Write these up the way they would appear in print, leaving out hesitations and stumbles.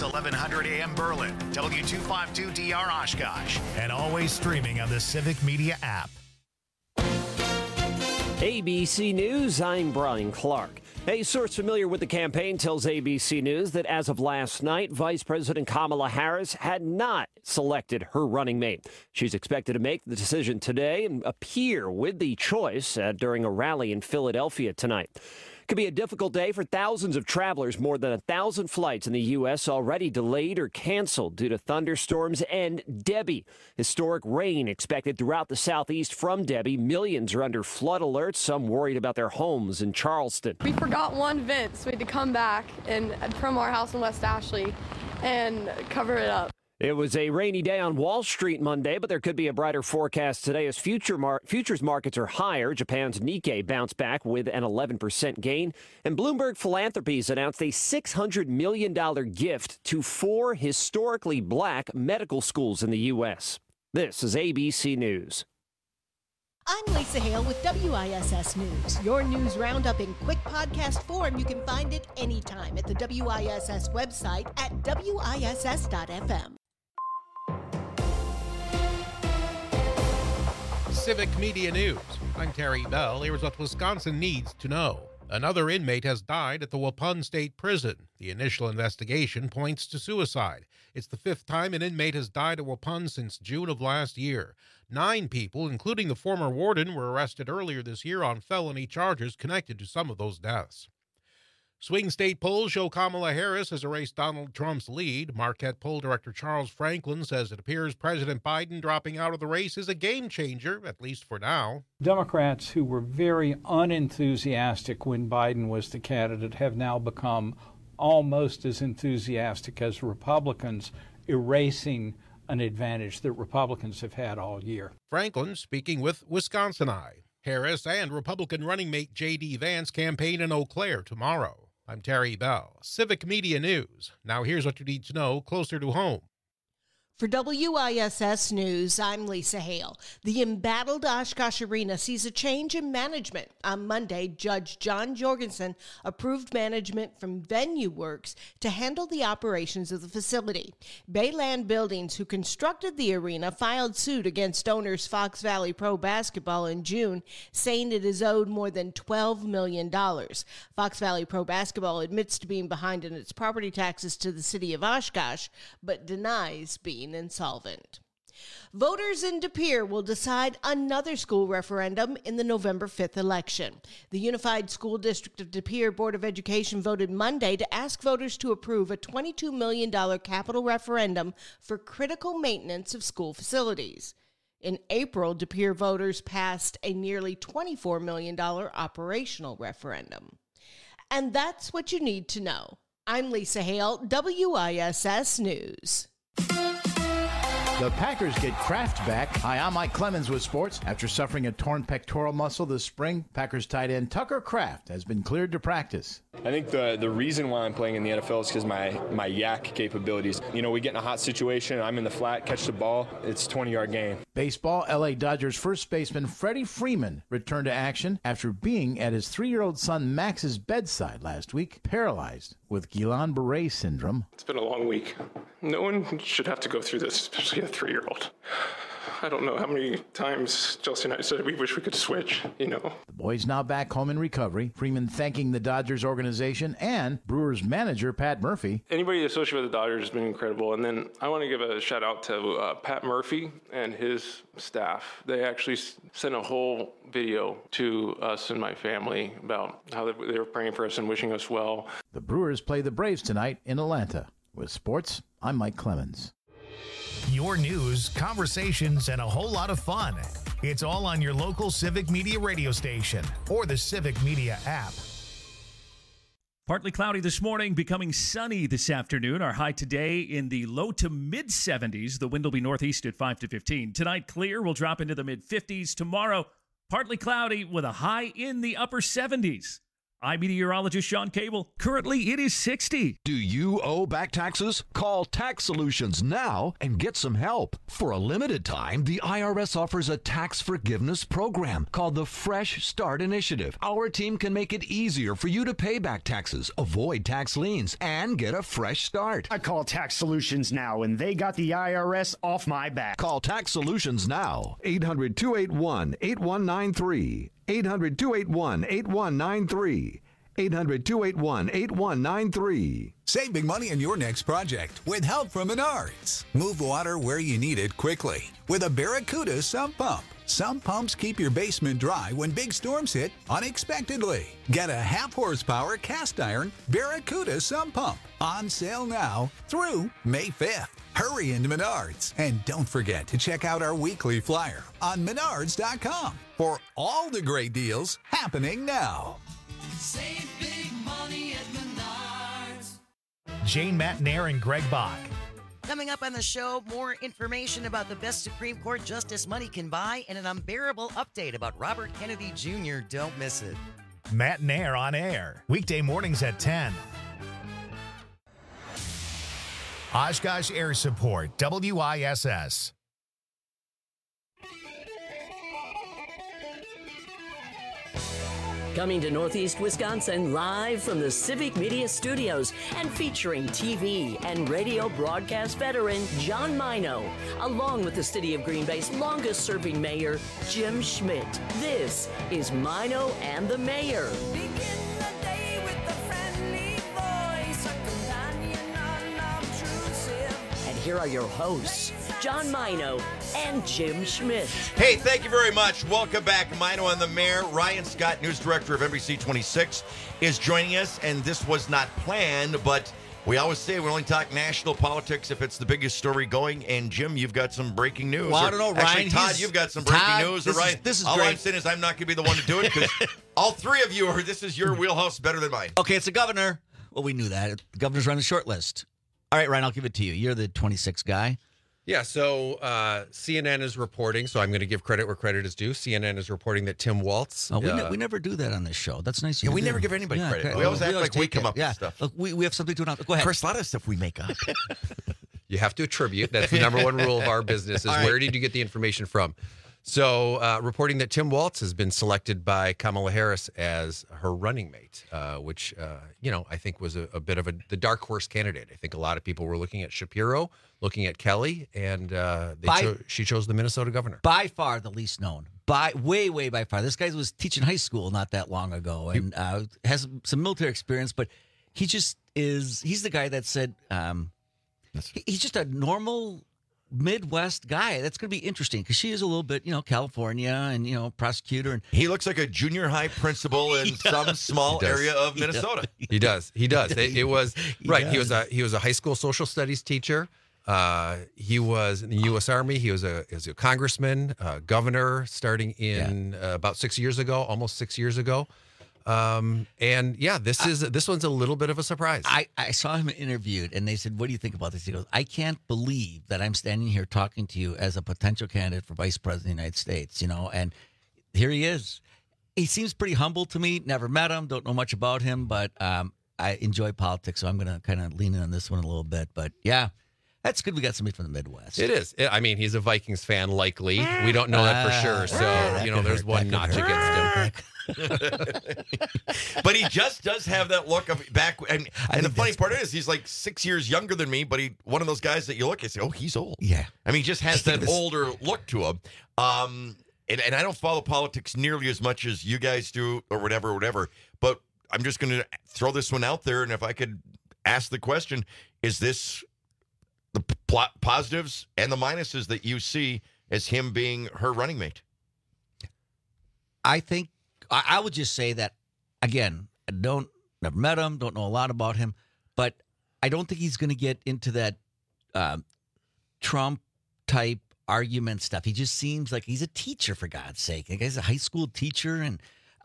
1100 AM Berlin, W252DR Oshkosh, and always streaming on the Civic Media app. ABC News, I'm Brian Clark. A source familiar with the campaign tells ABC News that as of last night, Vice President Kamala Harris had not selected her running mate. She's expected to make the decision today and appear with the choice during a rally in Philadelphia tonight. Could be a difficult day for thousands of travelers. More than 1,000 flights in the U.S. already delayed or canceled due to thunderstorms and Debbie. Historic rain expected throughout the southeast from Debbie. Millions are under flood alerts, some worried about their homes in Charleston. We forgot one vent, so we had to come back from our house in West Ashley and cover it up. It was a rainy day on Wall Street Monday, but there could be a brighter forecast today as futures markets are higher. Japan's Nikkei bounced back with an 11% gain. And Bloomberg Philanthropies announced a $600 million gift to 4 historically black medical schools in the U.S. This is ABC News. I'm Lisa Hale with WISS News. Your news roundup in quick podcast form. You can find it anytime at the WISS website at WISS.FM. Civic Media News. I'm Terry Bell. Here's what Wisconsin needs to know. Another inmate has died at the Waupun State Prison. The initial investigation points to suicide. It's the 5th time an inmate has died at Waupun since June of last year. 9 people, including the former warden, were arrested earlier this year on felony charges connected to some of those deaths. Swing state polls show Kamala Harris has erased Donald Trump's lead. Marquette poll director Charles Franklin says it appears President Biden dropping out of the race is a game changer, at least for now. Democrats who were very unenthusiastic when Biden was the candidate have now become almost as enthusiastic as Republicans, erasing an advantage that Republicans have had all year. Franklin speaking with Wisconsin Eye. Harris and Republican running mate J.D. Vance campaign in Eau Claire tomorrow. I'm Terry Bell, Civic Media News. Now here's what you need to know closer to home. For WISS News, I'm Lisa Hale. The embattled Oshkosh Arena sees a change in management. On Monday, Judge John Jorgensen approved management from Venue Works to handle the operations of the facility. Bayland Buildings, who constructed the arena, filed suit against owners Fox Valley Pro Basketball in June, saying it is owed more than $12 million. Fox Valley Pro Basketball admits to being behind in its property taxes to the city of Oshkosh, but denies being insolvent. Voters in De Pere will decide another school referendum in the November 5th election. The Unified School District of De Pere Board of Education voted Monday to ask voters to approve a $22 million capital referendum for critical maintenance of school facilities. In April, De Pere voters passed a nearly $24 million operational referendum. And that's what you need to know. I'm Lisa Hale, WISS News. The Packers get Kraft back. Hi, I'm Mike Clemens with sports. After suffering a torn pectoral muscle this spring, Packers tight end Tucker Kraft has been cleared to practice. I think the reason why I'm playing in the NFL is because my yak capabilities. You know, we get in a hot situation, I'm in the flat, catch the ball, it's a 20-yard gain. Baseball, L.A. Dodgers first baseman Freddie Freeman returned to action after being at his 3-year-old son Max's bedside last week, paralyzed with Guillain-Barré syndrome. It's been a long week. No one should have to go through this, especially a 3-year-old. I don't know how many times Chelsea and I said we wish we could switch, you know. The boy's now back home in recovery. Freeman thanking the Dodgers organization and Brewers manager Pat Murphy. Anybody associated with the Dodgers has been incredible. And then I want to give a shout out to Pat Murphy and his staff. They actually sent a whole video to us and my family about how they were praying for us and wishing us well. The Brewers play the Braves tonight in Atlanta. With sports, I'm Mike Clemens. Your news, conversations, and a whole lot of fun. It's all on your local Civic Media radio station or the Civic Media app. Partly cloudy this morning, becoming sunny this afternoon. Our high today in the low to mid 70s. The wind will be northeast at 5 to 15. Tonight, clear. We'll drop into the mid 50s. Tomorrow, partly cloudy with a high in the upper 70s. I'm meteorologist Sean Cable. Currently, it is 60. Do you owe back taxes? Call Tax Solutions now and get some help. For a limited time, the IRS offers a tax forgiveness program called the Fresh Start Initiative. Our team can make it easier for you to pay back taxes, avoid tax liens, and get a fresh start. I call Tax Solutions now, and they got the IRS off my back. Call Tax Solutions now. 800-281-8193. 800-281-8193. 800-281-8193. Save big money on your next project with help from Menards. Move water where you need it quickly with a Barracuda sump pump. Sump pumps keep your basement dry when big storms hit unexpectedly. Get a half-horsepower cast iron Barracuda sump pump on sale now through May 5th. Hurry into Menards. And don't forget to check out our weekly flyer on Menards.com for all the great deals happening now. Save big money at Menards. Jane Matnair and Greg Bach. Coming up on the show, more information about the best Supreme Court justice money can buy and an unbearable update about Robert Kennedy Jr. Don't miss it. Matnair on air. Weekday mornings at 10. Oshkosh Air Support, WISS. Coming to Northeast Wisconsin live from the Civic Media Studios and featuring TV and radio broadcast veteran John Mino, along with the City of Green Bay's longest-serving mayor, Jim Schmidt. This is Mino and the Mayor. Begin the day with a friendly voice, a companion unobtrusive. And here are your hosts, John Mino and Jim Schmidt. Hey, thank you very much. Welcome back, Mino and the Mayor. Ryan Scott, news director of NBC 26, is joining us, and this was not planned, but we always say we only talk national politics if it's the biggest story going. And Jim, you've got some breaking news. Well, I don't know, Ryan. Actually, Todd, you've got some breaking news. This is all great. I'm saying is I'm not going to be the one to do it because all three of you this is your wheelhouse better than mine. Okay, it's the governor. Well, we knew that. The governor's running the short list. All right, Ryan, I'll give it to you. You're the 26 guy. Yeah, so CNN is reporting, so I'm going to give credit where credit is due. CNN is reporting that Tim Waltz... Oh, we never do that on this show. That's nice of you Yeah, we to never do. give anybody Yeah, credit. okay. We always act like we take come it. up Yeah. with stuff. Look, we have something to announce. Go ahead. Chris, a lot of stuff we make up. You have to attribute. That's the number one rule of our business is where did you get the information from? So reporting that Tim Waltz has been selected by Kamala Harris as her running mate, which, I think was a bit of the dark horse candidate. I think a lot of people were looking at Shapiro, looking at Kelly, and she chose the Minnesota governor. By far the least known. Way by far. This guy was teaching high school not that long ago and has some military experience, but he just he's the guy that said he's just a normal Midwest guy. That's going to be interesting because she is a little bit, California and, prosecutor. And he looks like a junior high principal in some small area of Minnesota. He does. It was right. He was a high school social studies teacher. He was in the U.S. Army. He was a congressman, governor, starting in about 6 years ago, almost 6 years ago. This one's a little bit of a surprise. I saw him interviewed, and they said, "What do you think about this?" He goes, "I can't believe that I'm standing here talking to you as a potential candidate for vice president of the United States." And here he is. He seems pretty humble to me. Never met him, don't know much about him, but I enjoy politics, so I'm going to kind of lean in on this one a little bit. But yeah. That's good. We got somebody from the Midwest. It is. I mean, he's a Vikings fan, likely. We don't know that for sure. So, there's one notch against him. But he just does have that look of back. And the funny part is, he's like 6 years younger than me, but one of those guys that you look and say, oh, he's old. Yeah. I mean, he just has that older look to him. And I don't follow politics nearly as much as you guys do or whatever. But I'm just going to throw this one out there. And if I could ask the question, is this the positives and the minuses that you see as him being her running mate? I think I would just say that, again, never met him, don't know a lot about him, but I don't think he's going to get into that Trump-type argument stuff. He just seems like he's a teacher, for God's sake. The guy's a high school teacher, and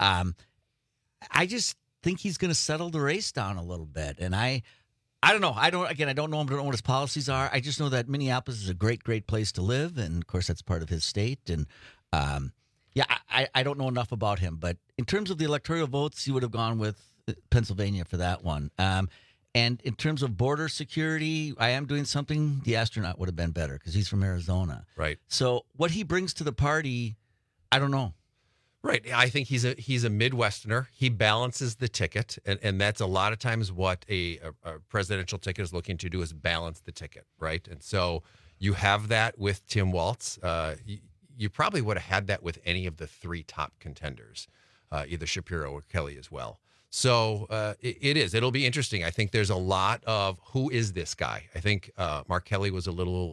I just think he's going to settle the race down a little bit. And I don't know. I don't know him. Don't know what his policies are. I just know that Minneapolis is a great, great place to live. And, of course, that's part of his state. And, I don't know enough about him. But in terms of the electoral votes, he would have gone with Pennsylvania for that one. And in terms of border security, I am doing something. The astronaut would have been better because he's from Arizona. Right. So what he brings to the party, I don't know. Right. I think he's a Midwesterner. He balances the ticket, and that's a lot of times what a presidential ticket is looking to do is balance the ticket, right? And so you have that with Tim Walz. You probably would have had that with any of the three top contenders, either Shapiro or Kelly as well. So it'll be interesting. I think there's a lot of who is this guy? I think Mark Kelly was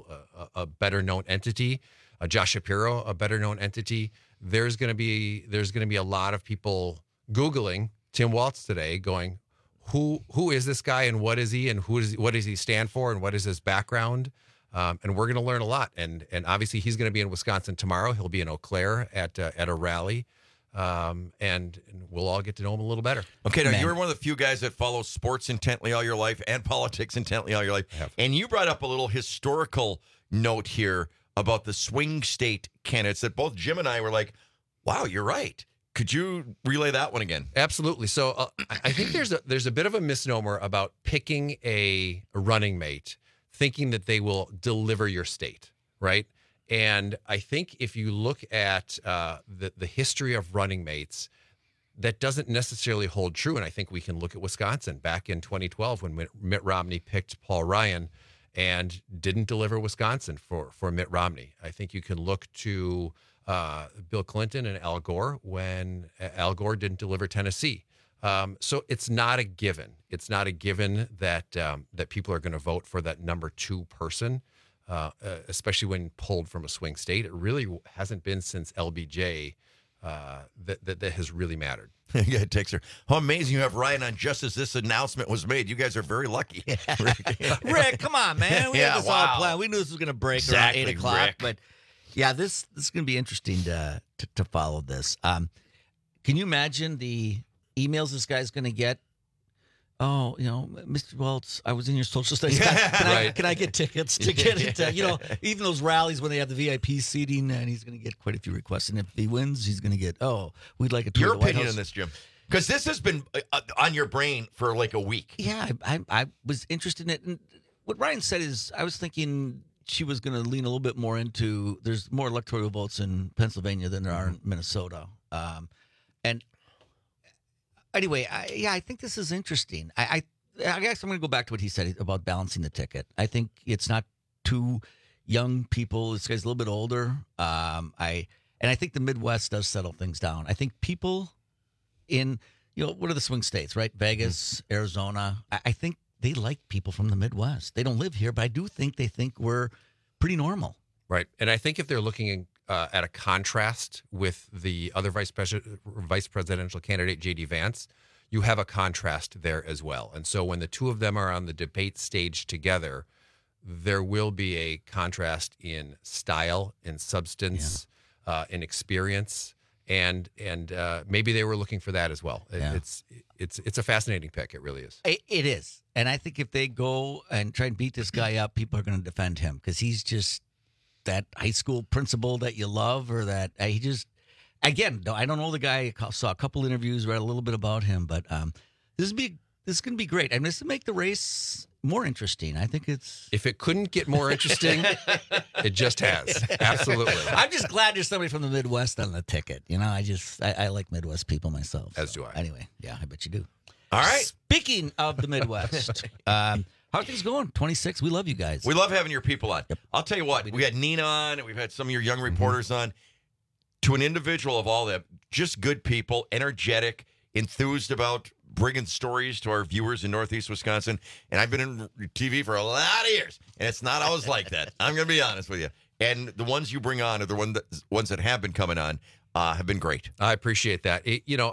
a better known entity. Josh Shapiro, a better known entity. There's going to be a lot of people Googling Tim Walz today, going, who is this guy and what is he and what does he stand for and what is his background? And we're going to learn a lot. And obviously he's going to be in Wisconsin tomorrow. He'll be in Eau Claire at a rally. And we'll all get to know him a little better. Okay, now you're one of the few guys that follow sports intently all your life and politics intently all your life. And you brought up a little historical note here about the swing state candidates that both Jim and I were like, wow, you're right. Could you relay that one again? Absolutely. So I think there's a bit of a misnomer about picking a running mate, thinking that they will deliver your state, right? And I think if you look at the history of running mates, that doesn't necessarily hold true. And I think we can look at Wisconsin back in 2012 when Mitt Romney picked Paul Ryan and didn't deliver Wisconsin for Mitt Romney. I think you can look to Bill Clinton and Al Gore when Al Gore didn't deliver Tennessee. So it's not a given. It's not a given that people are going to vote for that number two person. Especially when pulled from a swing state. It really hasn't been since LBJ that has really mattered. Yeah, it takes her. How amazing you have Ryan on just as this announcement was made. You guys are very lucky. Rick, come on, man. We had this all planned. We knew this was going to break around 8 o'clock. Rick. But yeah, this is going to be interesting to follow this. Can you imagine the emails this guy's going to get? Oh, Mr. Walz, I was in your social studies. Can I get tickets to get into, even those rallies when they have the VIP seating, and he's going to get quite a few requests. And if he wins, he's going to get, we'd like a tour Your of the White opinion House. on this, Jim? Because this has been on your brain for like a week. Yeah, I was interested in it. And what Ryan said is, I was thinking she was going to lean a little bit more into, there's more electoral votes in Pennsylvania than there are in Minnesota. And anyway, I think this is interesting. I guess I'm going to go back to what he said about balancing the ticket. I think it's not two young people. This guy's a little bit older. I think the Midwest does settle things down. I think people in, what are the swing states, right? Vegas, Arizona. I think they like people from the Midwest. They don't live here, but I do think they think we're pretty normal. Right. And I think if they're looking at a contrast with the other vice presidential candidate, J.D. Vance, you have a contrast there as well. And so when the two of them are on the debate stage together, there will be a contrast in style, in substance, in experience, and maybe they were looking for that as well. Yeah. It's a fascinating pick. It really is. It is. And I think if they go and try and beat this guy up, people are going to defend him because he's just that high school principal that you love, or that he just, again, I don't know the guy. I saw a couple interviews, read a little bit about him, but this is going to be great. I mean, this will make the race more interesting. I think it's. If it couldn't get more interesting, it just has. Absolutely. I'm just glad there's somebody from the Midwest on the ticket. I like Midwest people myself. As do I. Anyway, yeah, I bet you do. All right. Speaking of the Midwest, how are things going? 26. We love you guys. We love having your people on. Yep. I'll tell you what, we had Nina on, and we've had some of your young reporters on. To an individual of all them, just good people, energetic, enthused about bringing stories to our viewers in Northeast Wisconsin. And I've been in TV for a lot of years, and it's not always like that. I'm going to be honest with you. And the ones you bring on are the ones that have been coming on have been great. I appreciate that.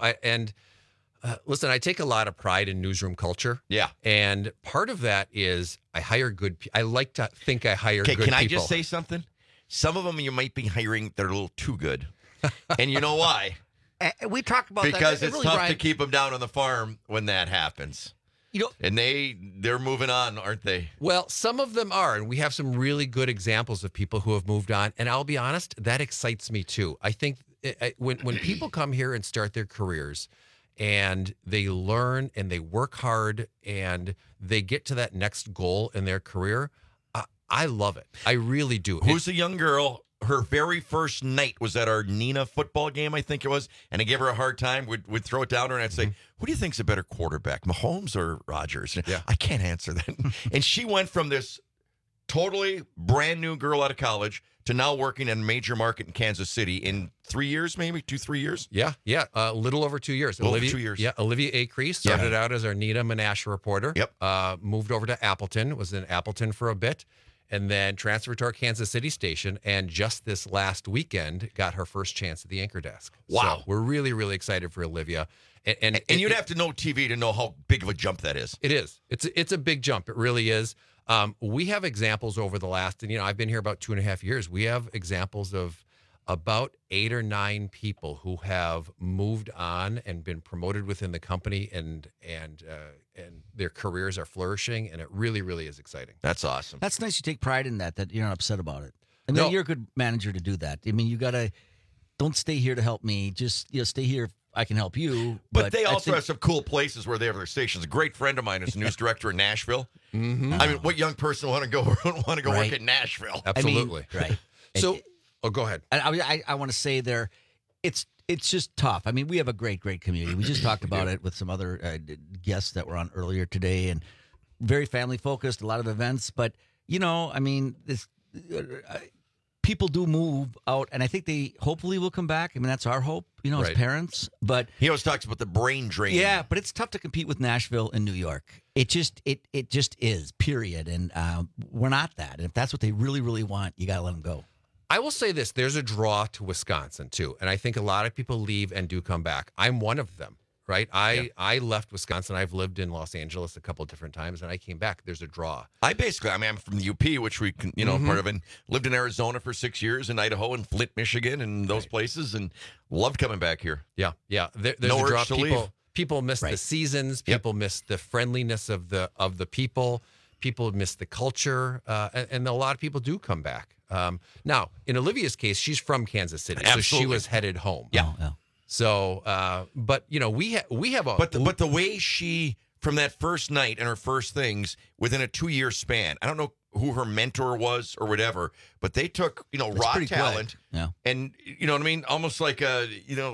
Listen, I take a lot of pride in newsroom culture. Yeah. And part of that is I hire good people. I like to think I hire good people. Can I just say something? Some of them you might be hiring, they're a little too good. And you know why? We talked about because that. It's really, tough Brian, to keep them down on the farm when that happens. And they're moving on, aren't they? Well, some of them are, and we have some really good examples of people who have moved on. And I'll be honest, that excites me too. I think when people come here and start their careers, and they learn and they work hard and they get to that next goal in their career. I love it. I really do. Who's the young girl? Her very first night was at our Nina football game, I think it was, and I gave her a hard time. Would throw it down to her, and I'd say, "Who do you think's a better quarterback, Mahomes or Rodgers?" Yeah. I can't answer that. And she went from this totally brand new girl out of college to now working in a major market in Kansas City in 3 years, maybe 2-3 years. Yeah, a little over 2 years. Over 2 years. Yeah, Olivia Acree started out as our Nina Menashe reporter. Yep. Moved over to Appleton, was in Appleton for a bit, and then transferred to our Kansas City station. And just this last weekend, got her first chance at the anchor desk. Wow. So we're really, really excited for Olivia. And you'd have to know TV to know how big of a jump that is. It is. It's a big jump. It really is. We have examples over the last, and I've been here about 2.5 years. We have examples of about 8 or 9 people who have moved on and been promoted within the company, and their careers are flourishing, and it really, really is exciting. That's awesome. That's nice. You take pride in that you're not upset about it. And then you're a good manager to do that. I mean, you don't stay here to help me. Just stay here. I can help you. But they also have some cool places where they have their stations. A great friend of mine is a news director in Nashville. Mm-hmm. I mean, what young person want to go work in Nashville? Absolutely. I mean, right. So, go ahead. I want to say it's just tough. I mean, we have a great community. We just talked about it with some other guests that were on earlier today, and very family focused, a lot of events. But, I mean, this people do move out, and I think they hopefully will come back. I mean, that's our hope, as parents. But he always talks about the brain drain. Yeah, but it's tough to compete with Nashville and New York. It just is, period. And we're not that. And if that's what they really, really want, you got to let them go. I will say this. There's a draw to Wisconsin, too. And I think a lot of people leave and do come back. I'm one of them, right? I left Wisconsin. I've lived in Los Angeles a couple of different times, and I came back. There's a draw. I'm from the UP, which we can, part of, and lived in Arizona for 6 years, in Idaho and Flint, Michigan, and those places, and loved coming back here. Yeah. There's no a draw. urge to leave. People miss the seasons. People miss the friendliness of the people. People miss the culture, and a lot of people do come back. Now, in Olivia's case, she's from Kansas City, so she was headed home. Yeah. So, but we have a. But the way she, from that first night and her first things within a 2-year span, I don't know who her mentor was or whatever, but they took raw talent, and you know what I mean, almost like a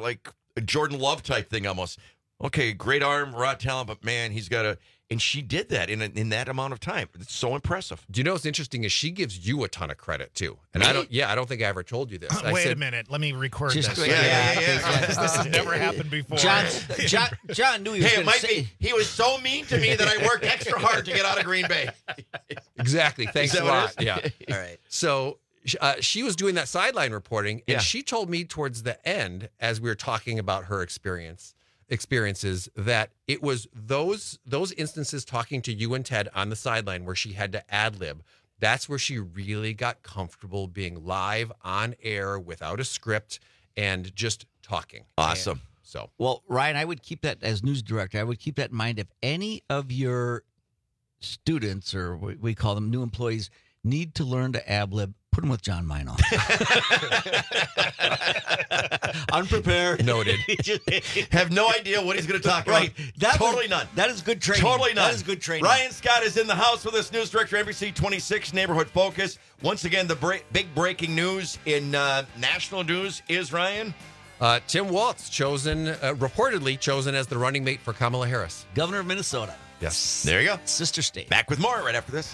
Jordan Love type thing, almost. Okay, great arm, raw talent, but man, he's got a. And she did that in that amount of time. It's so impressive. Do you know what's interesting is she gives you a ton of credit too. And I don't think I ever told you this. Wait a minute, let me record this. Yeah. This has never happened before. John knew he was it might be. He was so mean to me that I worked extra hard to get out of Green Bay. Exactly. Thanks a lot. Yeah. All right. So she was doing that sideline reporting, and she told me towards the end, as we were talking about her experiences, that it was those instances talking to you and Ted on the sideline where she had to ad-lib. That's where she really got comfortable being live on air without a script and just talking. Awesome. Well, Ryan, I would keep that as news director. I would keep that in mind. If any of your students, or we call them new employees, need to learn to ad-lib, put them with John Mino. Unprepared. Noted. Have no idea what he's going to talk about. Totally none. That is good training. Totally none. That is good training. Ryan Scott is in the house with us, news director, NBC 26 Neighborhood Focus. Once again, the big breaking news in national news is, Ryan? Tim Walz reportedly chosen as the running mate for Kamala Harris. Governor of Minnesota. Yes. There you go. Sister state. Back with more right after this.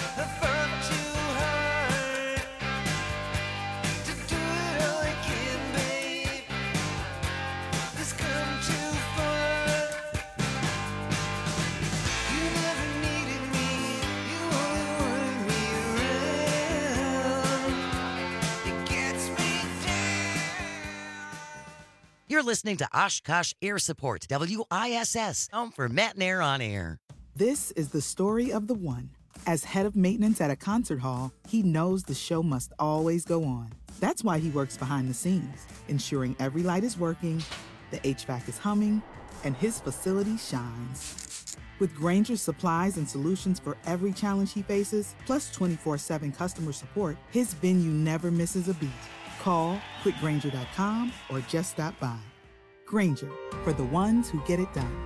You're listening to Oshkosh Air Support, WISS, home for Matt and Air on Air. This is the story of the one. As head of maintenance at a concert hall, he knows the show must always go on. That's why he works behind the scenes, ensuring every light is working, the HVAC is humming, and his facility shines. With Grainger's supplies and solutions for every challenge he faces, plus 24/7 customer support, his venue never misses a beat. Call quickgrainger.com or just stop by. Grainger, for the ones who get it done.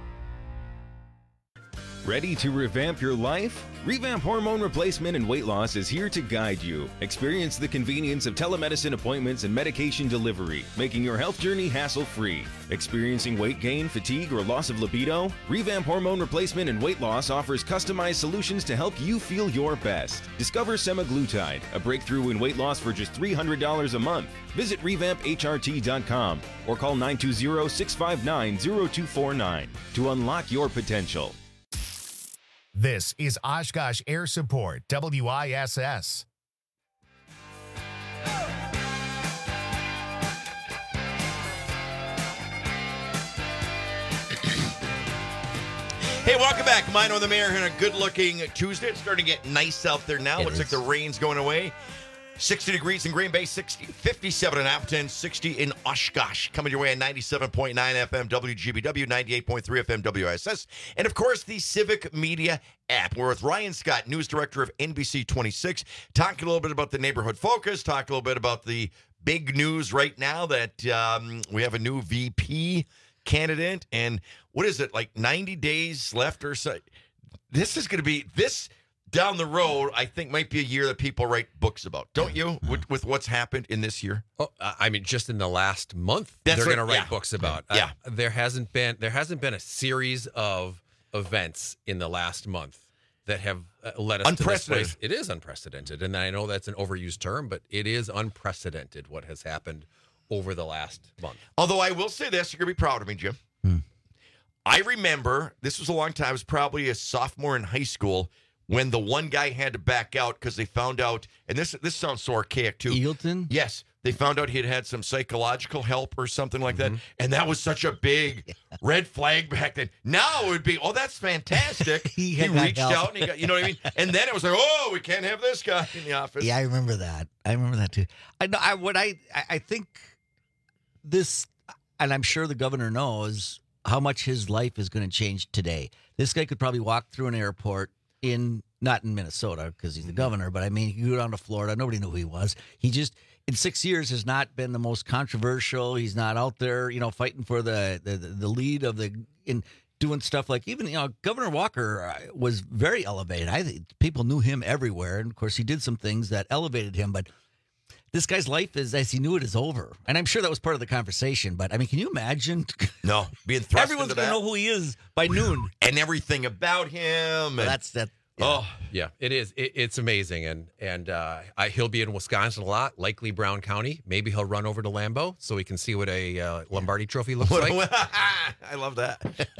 Ready to revamp your life? Revamp Hormone Replacement and Weight Loss is here to guide you. Experience the convenience of telemedicine appointments and medication delivery, making your health journey hassle-free. Experiencing weight gain, fatigue, or loss of libido? Revamp Hormone Replacement and Weight Loss offers customized solutions to help you feel your best. Discover semaglutide, a breakthrough in weight loss for just $300 a month. Visit revampHRT.com or call 920-659-0249 to unlock your potential. This is Oshkosh Air Support, WISS. Hey, welcome back. Mino the Mayor here on a good-looking Tuesday. It's starting to get nice out there now. Looks like the rain's going away. 60 degrees in Green Bay, 57 in Appleton, 60 in Oshkosh. Coming your way on 97.9 FM WGBW, 98.3 FM WISS, and of course the Civic Media app. We're with Ryan Scott, news director of NBC 26, talking a little bit about the Neighborhood Focus, talk a little bit about the big news right now that we have a new VP candidate, and what is it, like 90 days left or so? This is going to be this. Down the road, I think might be a year that people write books about, don't you? With what's happened in this year. Oh, I mean, just in the last month, they're going to write books about. Yeah, there hasn't been a series of events in the last month that have led us to this place. It is unprecedented, and I know that's an overused term, but it is unprecedented what has happened over the last month. Although I will say this, you're going to be proud of me, Jim. I remember this was a long time. I was probably a sophomore in high school when the one guy had to back out because they found out, and this sounds so archaic too. Eagleton? Yes. They found out he had had some psychological help or something like that. And that was such a big red flag back then. Now it would be, oh, that's fantastic. he reached out and he got, you know what I mean? And then it was like, oh, we can't have this guy in the office. Yeah, I remember that. I remember that too. I think this, and I'm sure the governor knows how much his life is going to change today. This guy could probably walk through an airport not in Minnesota because he's the governor, but I mean, he go down to Florida. Nobody knew who he was. He just, in 6 years, has not been the most controversial. He's not out there, fighting for the lead of in doing stuff like even, Governor Walker was very elevated. I think people knew him everywhere. And of course, he did some things that elevated him, but this guy's life is, as he knew it, is over. And I'm sure that was part of the conversation, but I mean, can you imagine? No, being thrust Everyone's into going to know who he is by noon. And everything about him. Well, that's that. Yeah. Oh, yeah, it is. It's amazing. And he'll be in Wisconsin a lot, likely Brown County. Maybe he'll run over to Lambeau so he can see what a Lombardi trophy looks like. I love that.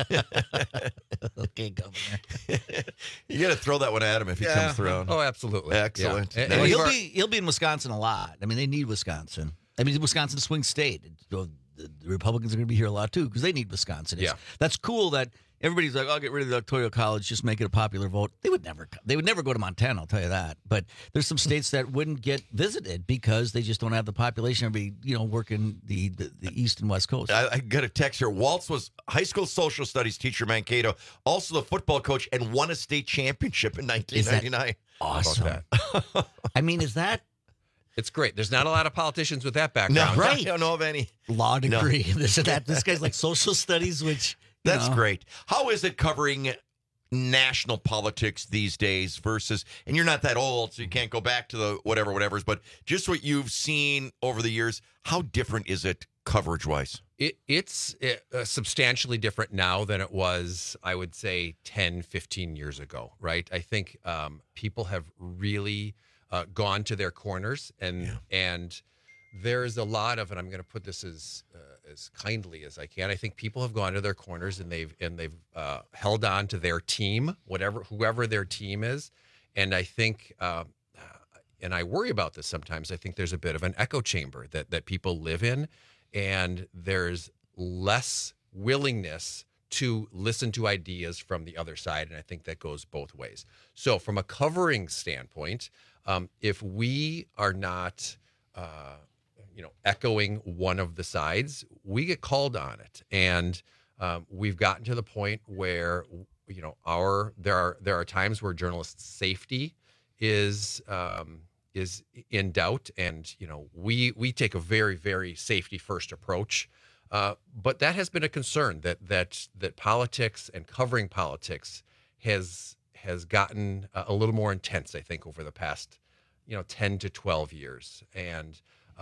Okay, Governor. You got to throw that one at him if he comes through. Oh, absolutely. Excellent. Yeah. Well, he'll be in Wisconsin a lot. I mean, they need Wisconsin. I mean, Wisconsin's a swing state. The Republicans are going to be here a lot, too, because they need Wisconsin. That's cool that everybody's like, I'll get rid of the electoral college, just make it a popular vote. They would never go to Montana, I'll tell you that. But there's some states that wouldn't get visited because they just don't have the population to be, working the East and West Coast. I got a text here. Waltz was high school social studies teacher, Mankato, also the football coach, and won a state championship in 1999. Awesome. I mean, is that... It's great. There's not a lot of politicians with that background. No, right. I don't know of any. Law degree. No. This guy's like social studies, which... That's great. How is it covering national politics these days versus, and you're not that old, so you can't go back to the whatever's, but just what you've seen over the years, how different is it coverage-wise? It's substantially different now than it was, I would say, 10, 15 years ago, right? I think people have really gone to their corners, and there's a lot of, and I'm going to put this as kindly as I can. I think people have gone to their corners and they've held on to their team, whoever their team is, and I think, and I worry about this sometimes. I think there's a bit of an echo chamber that people live in, and there's less willingness to listen to ideas from the other side, and I think that goes both ways. So, from a covering standpoint, if we are not echoing one of the sides, we get called on it. And we've gotten to the point where, there are times where journalists' safety is in doubt. And, we take a very, very safety first approach But that has been a concern that politics and covering politics has gotten a little more intense, I think, over the past 10 to 12 years. And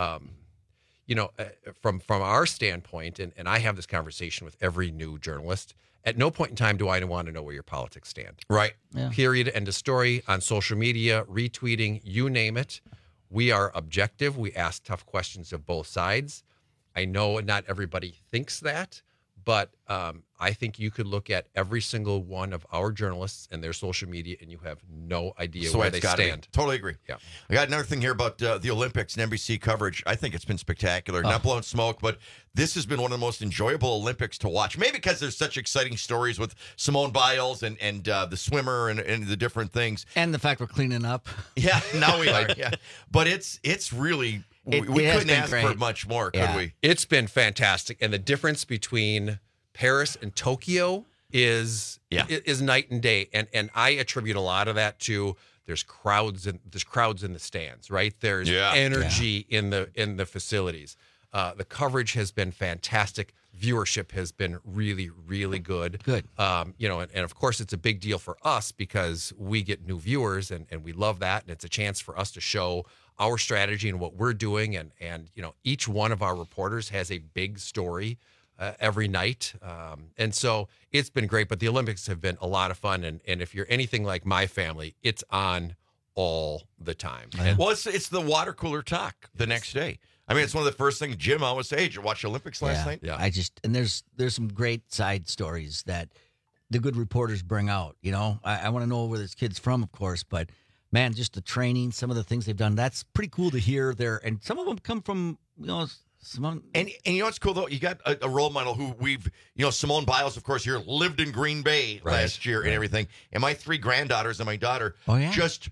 from our standpoint, and I have this conversation with every new journalist, at no point in time do I want to know where your politics stand. Right. Yeah. Period. End of story. On social media, retweeting, you name it. We are objective. We ask tough questions of both sides. I know not everybody thinks that, but I think you could look at every single one of our journalists and their social media, and you have no idea where they stand. Totally agree. Yeah. I got another thing here about the Olympics and NBC coverage. I think it's been spectacular. Not blowing smoke, but this has been one of the most enjoyable Olympics to watch. Maybe because there's such exciting stories with Simone Biles and the swimmer and the different things. And the fact we're cleaning up. Yeah, now we are. Yeah. But it's really... We couldn't ask for much more, could we? It's been fantastic. And the difference between Paris and Tokyo is night and day. And I attribute a lot of that to there's crowds in the stands, right? There's energy in the facilities. The coverage has been fantastic. Viewership has been really, really good. Good. And of course it's a big deal for us because we get new viewers and we love that. And it's a chance for us to show our strategy and what we're doing. And each one of our reporters has a big story every night. And so it's been great, but the Olympics have been a lot of fun. And if you're anything like my family, it's on all the time. And well, it's the water cooler talk the next day. I mean, it's one of the first things Jim always say. Hey, did you watch the Olympics last night? Yeah. And there's some great side stories that the good reporters bring out. I want to know where this kid's from, of course, but man, just the training, some of the things they've done, that's pretty cool to hear there. And some of them come from, Simone. And you know what's cool, though? You got a role model who Simone Biles, of course, here lived in Green Bay last year and everything. And my 3 granddaughters and my daughter just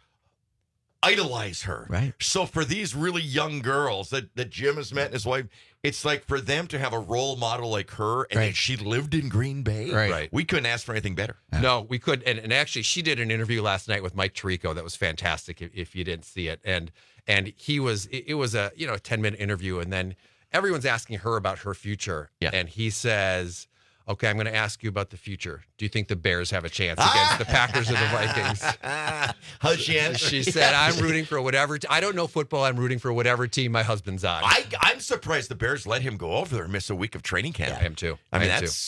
idolize her. Right. So for these really young girls that Jim has met and his wife, it's like for them to have a role model like her and that she lived in Green Bay. Right. We couldn't ask for anything better. No, we could. And actually, she did an interview last night with Mike Tirico that was fantastic if you didn't see it. And it was a 10-minute interview. And then everyone's asking her about her future. Yeah. And he says, okay, I'm going to ask you about the future. Do you think the Bears have a chance against the Packers or the Vikings? How'd she answer? She said, I'm rooting for whatever. I don't know football. I'm rooting for whatever team my husband's on. I'm surprised the Bears let him go over there and miss a week of training camp. I am too. I mean,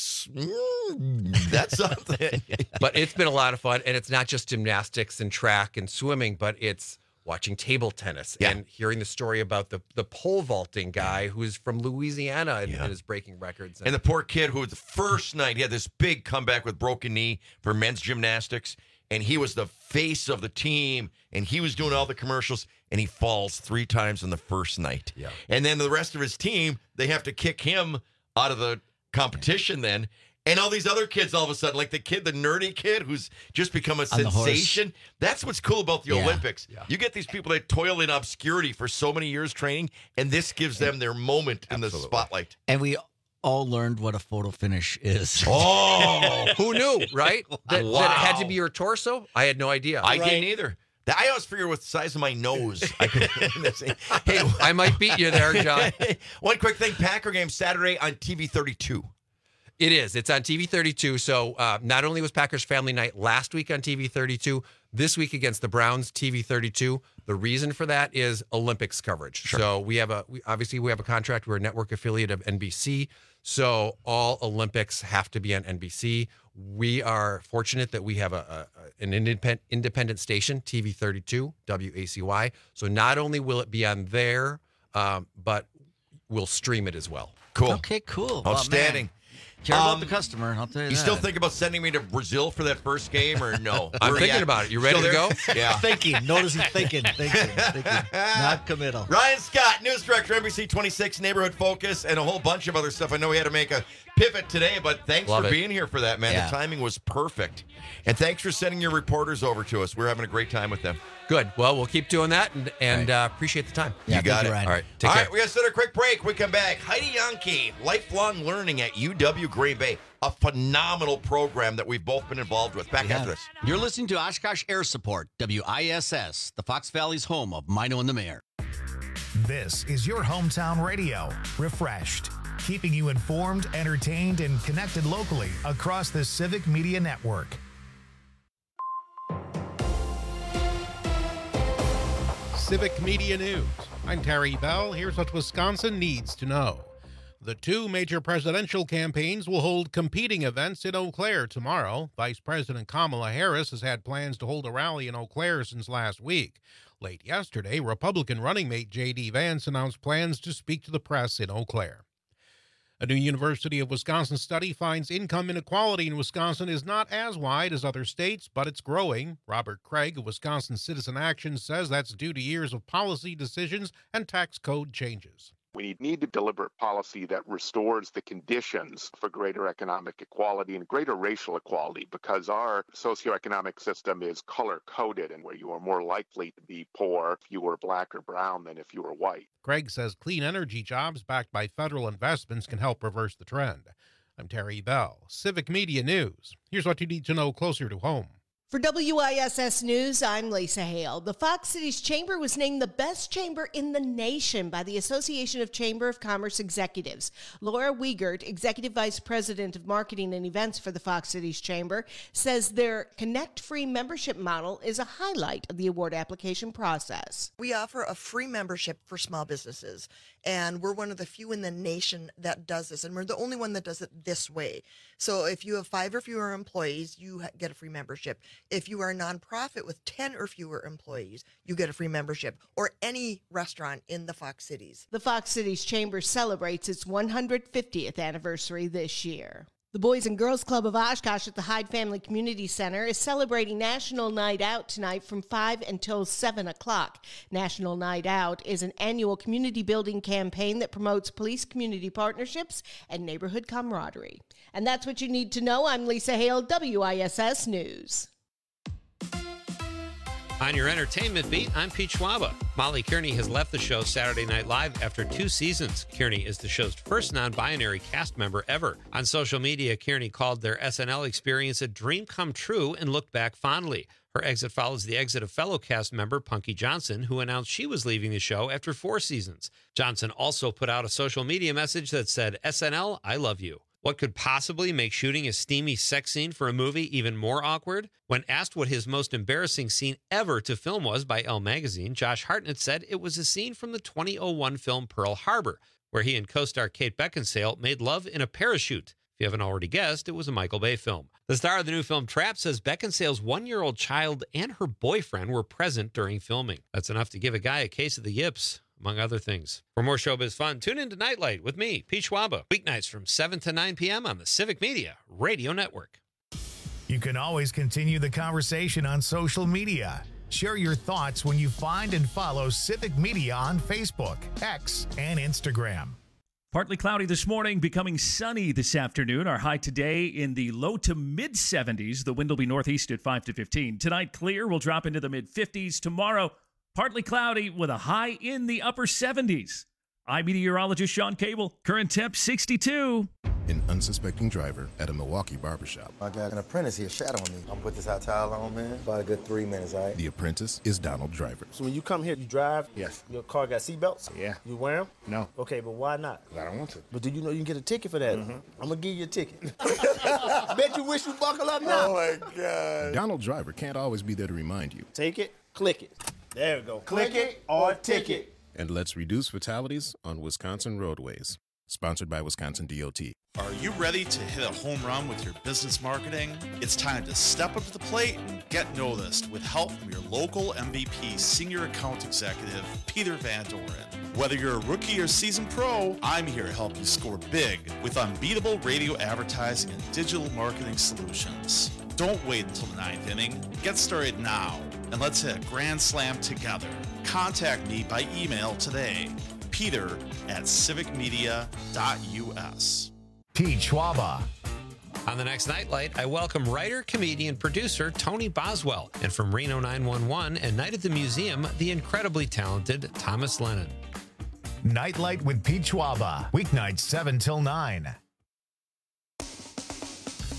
that's something. But it's been a lot of fun. And it's not just gymnastics and track and swimming, but it's watching table tennis and hearing the story about the pole vaulting guy who's from Louisiana and is breaking records. And the poor kid who the first night, he had this big comeback with broken knee for men's gymnastics, and he was the face of the team, and he was doing all the commercials, and he falls 3 times in the first night. Yeah. And then the rest of his team, they have to kick him out of the competition then. And all these other kids, all of a sudden, like the nerdy kid who's just become a sensation. That's what's cool about the Olympics. Yeah. You get these people that toil in obscurity for so many years training, and this gives them their moment in the spotlight. And we all learned what a photo finish is. Oh! Who knew, right? That it had to be your torso? I had no idea. I didn't either. I always figure with the size of my nose, I could say, hey, I might beat you there, John. One quick thing, Packer game Saturday on TV 32. It is. It's on TV 32. So not only was Packers Family Night last week on TV 32, this week against the Browns, TV 32. The reason for that is Olympics coverage. Sure. So we have a contract. We're a network affiliate of NBC. So all Olympics have to be on NBC. We are fortunate that we have an independent station, TV 32, WACY. So not only will it be on there, but we'll stream it as well. Cool. Okay, cool. Outstanding. Care about the customer, I'll tell you that. You still think about sending me to Brazil for that first game, or no? I'm thinking about it. You ready to go? Yeah. Thinking. Notice he's thinking. Not committal. Ryan Scott, news director, NBC 26, Neighborhood Focus, and a whole bunch of other stuff. I know we had to make a pivot today, but thanks for being here for that, man. Yeah. The timing was perfect. And thanks for sending your reporters over to us. We're having a great time with them. Good. Well, we'll keep doing that and appreciate the time. You got it. All right. Take care. All right, we got to set a quick break. We come back. Heidi Yankee, Lifelong Learning at UW Green Bay. A phenomenal program that we've both been involved with. Back after this. You're listening to Oshkosh Air Support, WISS, the Fox Valley's home of Mino and the Mayor. This is your hometown radio. Refreshed. keeping you informed, entertained, and connected locally across the Civic Media Network. Civic Media News. I'm Terry Bell. Here's what Wisconsin needs to know. The two major presidential campaigns will hold competing events in Eau Claire tomorrow. Vice President Kamala Harris has had plans to hold a rally in Eau Claire since last week. Late yesterday, Republican running mate J.D. Vance announced plans to speak to the press in Eau Claire. A new University of Wisconsin study finds income inequality in Wisconsin is not as wide as other states, but it's growing. Robert Craig of Wisconsin Citizen Action says that's due to years of policy decisions and tax code changes. We need a deliberate policy that restores the conditions for greater economic equality and greater racial equality, because our socioeconomic system is color-coded, and where you are more likely to be poor if you were black or brown than if you were white. Craig says clean energy jobs backed by federal investments can help reverse the trend. I'm Terry Bell, Civic Media News. Here's what you need to know closer to home. For WISS News, I'm Lisa Hale. The Fox Cities Chamber was named the best chamber in the nation by the Association of Chamber of Commerce Executives. Laura Wiegert, Executive Vice President of Marketing and Events for the Fox Cities Chamber, says their Connect Free membership model is a highlight of the award application process. We offer a free membership for small businesses, and we're one of the few in the nation that does this, and we're the only one that does it this way. So if you have 5 or fewer employees, you get a free membership. If you are a nonprofit with 10 or fewer employees, you get a free membership, or any restaurant in the Fox Cities. The Fox Cities Chamber celebrates its 150th anniversary this year. The Boys and Girls Club of Oshkosh at the Hyde Family Community Center is celebrating National Night Out tonight from 5 until 7 o'clock. National Night Out is an annual community building campaign that promotes police community partnerships and neighborhood camaraderie. And that's what you need to know. I'm Lisa Hale, WISS News. On your entertainment beat, I'm Pete Schwaba. Molly Kearney has left the show Saturday Night Live after 2 seasons. Kearney is the show's first non-binary cast member ever. On social media, Kearney called their SNL experience a dream come true and looked back fondly. Her exit follows the exit of fellow cast member Punky Johnson, who announced she was leaving the show after 4 seasons. Johnson also put out a social media message that said, "SNL, I love you." What could possibly make shooting a steamy sex scene for a movie even more awkward? When asked what his most embarrassing scene ever to film was by Elle magazine, Josh Hartnett said it was a scene from the 2001 film Pearl Harbor, where he and co-star Kate Beckinsale made love in a parachute. If you haven't already guessed, it was a Michael Bay film. The star of the new film Trapped says Beckinsale's 1-year-old child and her boyfriend were present during filming. That's enough to give a guy a case of the yips, among other things. For more showbiz fun, tune in to Nightlight with me, Pete Schwaba, weeknights from 7 to 9 p.m. on the Civic Media Radio Network. You can always continue the conversation on social media. Share your thoughts when you find and follow Civic Media on Facebook, X, and Instagram. Partly cloudy this morning, becoming sunny this afternoon. Our high today in the low to mid 70s. The wind will be northeast at 5 to 15. Tonight, clear. We'll drop into the mid 50s. Tomorrow, partly cloudy with a high in the upper 70s. I'm meteorologist Sean Cable. Current temp 62. An unsuspecting driver at a Milwaukee barbershop. I got an apprentice here shadowing me. I'm gonna put this hot towel on, man. About a good 3 minutes, all right? The apprentice is Donald Driver. So when you come here, you drive? Yes. Your car got seatbelts? Yeah. You wear them? No. Okay, but why not? I don't want to. But do you know you can get a ticket for that? I'm gonna give you a ticket. Bet you wish you buckle up now. Oh my God. Donald Driver can't always be there to remind you. Take it, click it. There we go. Click it or ticket. And let's reduce fatalities on Wisconsin roadways. Sponsored by Wisconsin DOT. Are you ready to hit a home run with your business marketing? It's time to step up to the plate and get noticed with help from your local MVP Senior Account Executive, Peter Van Doren. Whether you're a rookie or seasoned pro, I'm here to help you score big with unbeatable radio advertising and digital marketing solutions. Don't wait until the 9th inning. Get started now, and let's hit a grand slam together. Contact me by email today, peter@civicmedia.us. Pete Schwaba. On the next Nightlight, I welcome writer, comedian, producer Tony Boswell, and from Reno 911 and Night at the Museum, the incredibly talented Thomas Lennon. Nightlight with Pete Schwaba. Weeknights 7 till 9.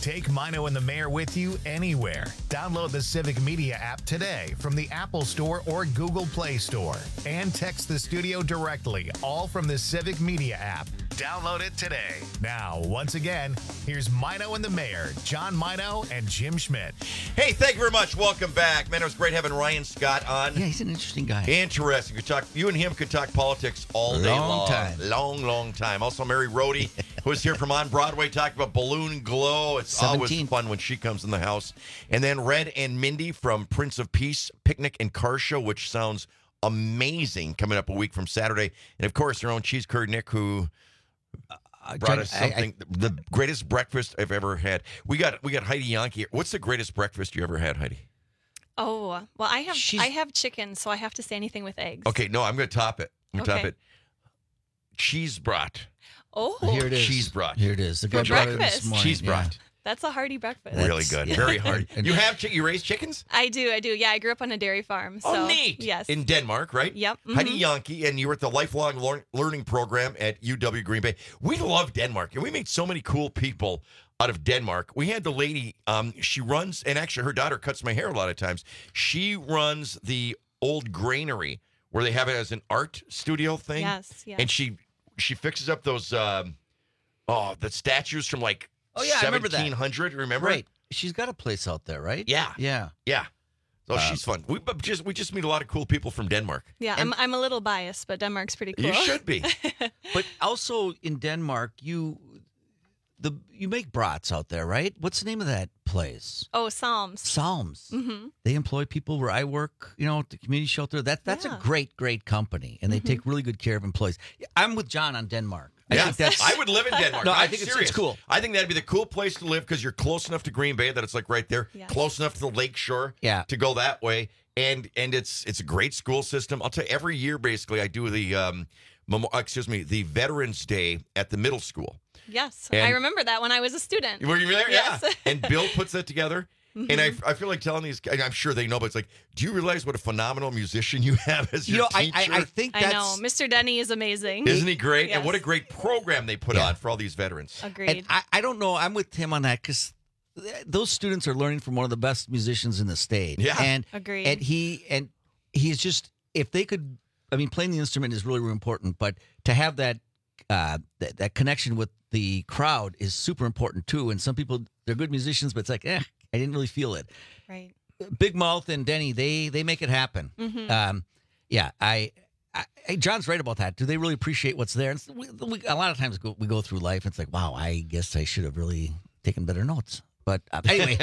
Take Mino and the Mayor with you anywhere. Download the Civic Media app today from the Apple Store or Google Play Store. And text the studio directly, all from the Civic Media app. Download it today. Now, once again, here's Mino and the Mayor, John Mino and Jim Schmidt. Hey, thank you very much. Welcome back. Man, it was great having Ryan Scott on. Yeah, he's an interesting guy. Interesting. You and him could talk politics all day long. Long time. Also, Mary Rohde, who is here from On Broadway, talking about Balloon Glow. It's always fun when she comes in the house. And then Red and Mindy from Prince of Peace Picnic and Car Show, which sounds amazing, coming up a week from Saturday. And, of course, our own cheese curd Nick, who... brought us something, the greatest breakfast I've ever had. We got Heidi Yankee. What's the greatest breakfast you ever had, Heidi? Oh, well, I have chicken, so I have to say anything with eggs. Okay, no, I'm going to top it. Okay. Cheese brat. Oh, Here it is. Cheese brat. Here it is. The For guy brought it breakfast. this morning. Cheese brat. that's a hearty breakfast. Really good. Very hearty. You raise chickens? I do. Yeah, I grew up on a dairy farm. So, Oh, neat. Yes. In Denmark, right? Yep. Heidi Yankee, and you were at the Lifelong Learning Program at UW Green Bay. We love Denmark, and we made so many cool people out of Denmark. We had the lady, she runs, and actually her daughter cuts my hair a lot of times. She runs the old granary where they have it as an art studio thing. Yes. And she fixes up those, the statues from like I remember that. 1700, remember? Right. She's got a place out there, right? Yeah. Yeah. Yeah. So she's fun. We just meet a lot of cool people from Denmark. Yeah, I'm a little biased, but Denmark's pretty cool. You should be. But also in Denmark, you make brats out there, right? What's the name of that place? Oh, Psalms. Psalms. Mm-hmm. They employ people where I work, at the community shelter. That's a great company, and they take really good care of employees. I'm with John on Denmark. I would live in Denmark. No, I I'm think serious. it's cool. I think that'd be the cool place to live because you're close enough to Green Bay that it's like right there, close enough to the lake shore to go that way, and it's a great school system. I'll tell you, every year basically I do the the Veterans Day at the middle school. Yes, And- I remember that when I was a student. Were you there? Yes. Yeah. And Bill puts that together. Mhm. And I feel like telling these guys, I'm sure they know, but it's like, do you realize what a phenomenal musician you have as your teacher? I think that's... I know. Mr. Denny is amazing. Isn't he great? Yes. And what a great program they put on for all these veterans. Agreed. And I don't know. I'm with him on that because those students are learning from one of the best musicians in the state. Yeah. And, Agreed. And he's just, if they could, playing the instrument is really, really important, but to have that that connection with the crowd is super important too. And some people, they're good musicians, but it's like, I didn't really feel it. Right. Big Mouth and Denny, they make it happen. Mhm. John's right about that. Do they really appreciate what's there? And a lot of times we go through life, and it's like, wow, I guess I should have really taken better notes. But anyway,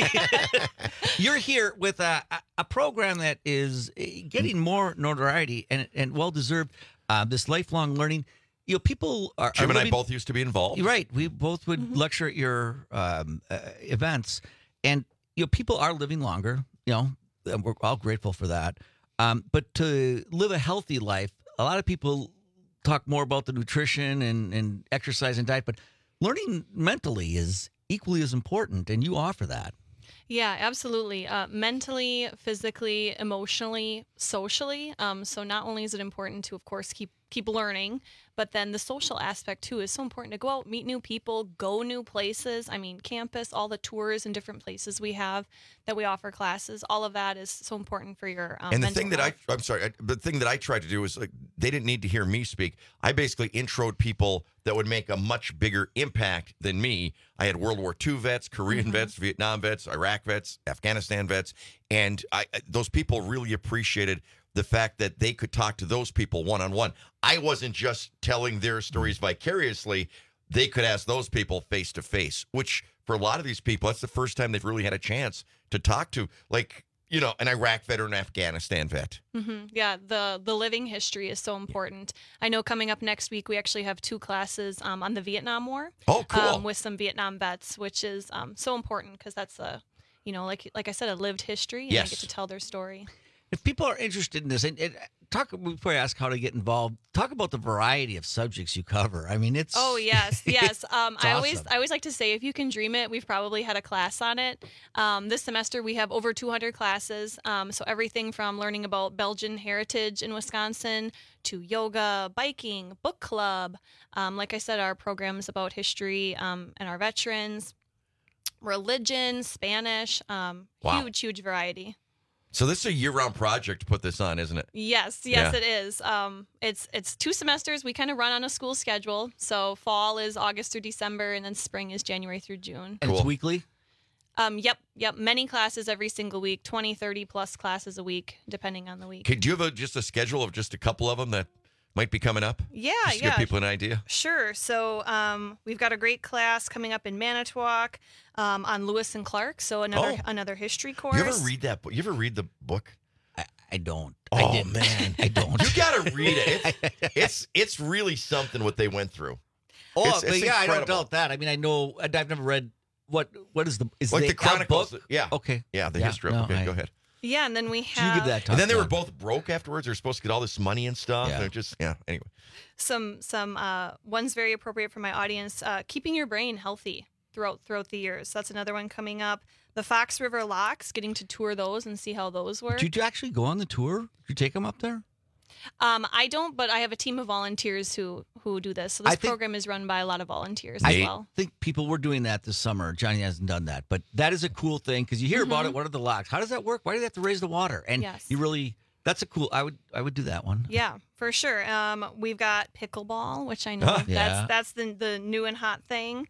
you're here with a program that is getting more notoriety and well deserved. This lifelong learning. People are. Jim and I living- both used to be involved. Right. We both would lecture at your events. And, people are living longer, and we're all grateful for that. But to live a healthy life, a lot of people talk more about the nutrition and exercise and diet, but learning mentally is equally as important, and you offer that. Yeah, absolutely. Mentally, physically, emotionally, socially. So not only is it important to, of course, keep learning, but then the social aspect too is so important to go out, meet new people, go new places. I mean, campus, all the tours and different places we have that we offer classes, all of that is so important for your And the mental thing that health. the thing that I tried to do was like they didn't need to hear me speak. I basically introed people that would make a much bigger impact than me. I had World War II vets, Korean vets, Vietnam vets, Iraq vets, Afghanistan vets, and those people really appreciated the fact that they could talk to those people one-on-one. I wasn't just telling their stories vicariously. They could ask those people face-to-face, which for a lot of these people, that's the first time they've really had a chance to talk to, an Iraq vet or an Afghanistan vet. Yeah, the living history is so important. I know coming up next week, we actually have 2 classes on the Vietnam War. Oh, cool. With some Vietnam vets, which is so important because that's like I said, a lived history, and they Yes. get to tell their story. If people are interested in this, and talk before I ask how to get involved, talk about the variety of subjects you cover. I mean, it's Oh yes, yes. I awesome. always like to say, if you can dream it, we've probably had a class on it. This semester we have over 200 classes. So everything from learning about Belgian heritage in Wisconsin to yoga, biking, book club. Like I said, our programs about history and our veterans. religion, Spanish, huge variety. So this is a year-round project to put this on, isn't it? Yes, Yeah. it is. It's 2 semesters. We kind of run on a school schedule. So fall is August through December, and then spring is January through June. And it's weekly? Yep. Many classes every single week, 20, 30 plus classes a week, depending on the week. Okay, do you have just a schedule of just a couple of them that might be coming up? Yeah, Just to give people an idea. Sure. So we've got a great class coming up in Manitowoc on Lewis and Clark. So another history course. You ever read that book? You ever read the book? I don't. Oh, man. I don't. You got to read it. It's really something what they went through. Oh, It's but yeah, I don't incredible. doubt that. I mean, I know. I've never read what is the Like the Chronicles. book? Yeah. Okay. Yeah, the Yeah, history of no, it. Okay, I- go ahead. Yeah, and then we you have give that And then they were down. both broke afterwards. They're supposed to get all this money and stuff. Yeah. And it just, anyway. some ones very appropriate for my audience. Keeping your brain healthy throughout the years. That's another one coming up. The Fox River Locks, getting to tour those and see how those work. Did you actually go on the tour? Did you take them up there? I don't, but I have a team of volunteers who do this. So this I think- program is run by a lot of volunteers I as well. think people were doing that this summer. Johnny hasn't done that, but that is a cool thing because you hear about it. What are the locks? How does that work? Why do they have to raise the water? And Yes. you really, that's a cool. I would do that one. Yeah, for sure. We've got pickleball, which I know Yeah. that's the new and hot thing.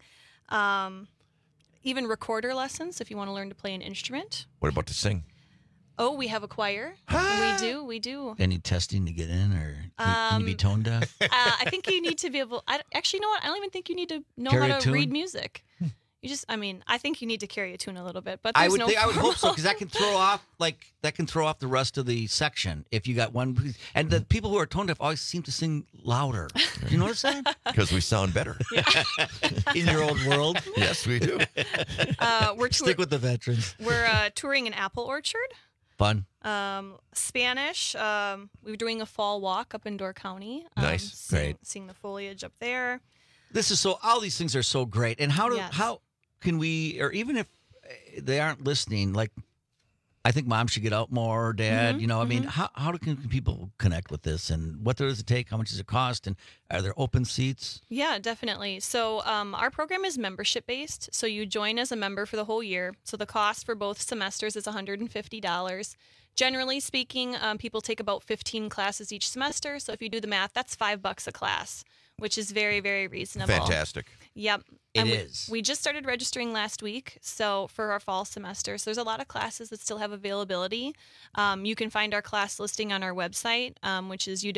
Even recorder lessons if you want to learn to play an instrument. What about to sing? Oh, we have a choir. We do. Any testing to get in, or can you be tone deaf? I think you need to be able. Actually, you know what? I don't even think you need to know Carry a how to tune? read music. You just, I think you need to carry a tune a little bit, but I there's would no. think, I would hope so because that can throw off the rest of the section if you got one. And the people who are tone deaf always seem to sing louder. Do you notice that? Because we sound better. In your old world? Yes, we do. Stick with the veterans. We're touring an apple orchard. Fun. Spanish. We were doing a fall walk up in Door County. Nice. Great. Seeing the foliage up there. This is so. All these things are so great. And Yes. how can we, or even if they aren't listening, like I think mom should get out more, dad. Mhm, You know, I mean, how can people connect with this, and what does it take? How much does it cost? And are there open seats? Yeah, definitely. So our program is membership based. So you join as a member for the whole year. So the cost for both semesters is $150. Generally speaking, people take about 15 classes each semester. So if you do the math, that's $5 a class, which is very, very reasonable. Fantastic. Yep. It And is. We just started registering last week, so for our fall semester. So there's a lot of classes that still have availability. You can find our class listing on our website, which is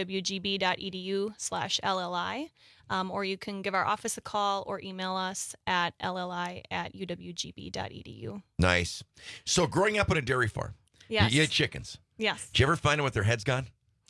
uwgb.edu/LLI, or you can give our office a call or email us at lli@uwgb.edu. Nice. So growing up on a dairy farm, Yes. you had chickens. Yes. Did you ever find them with their heads gone?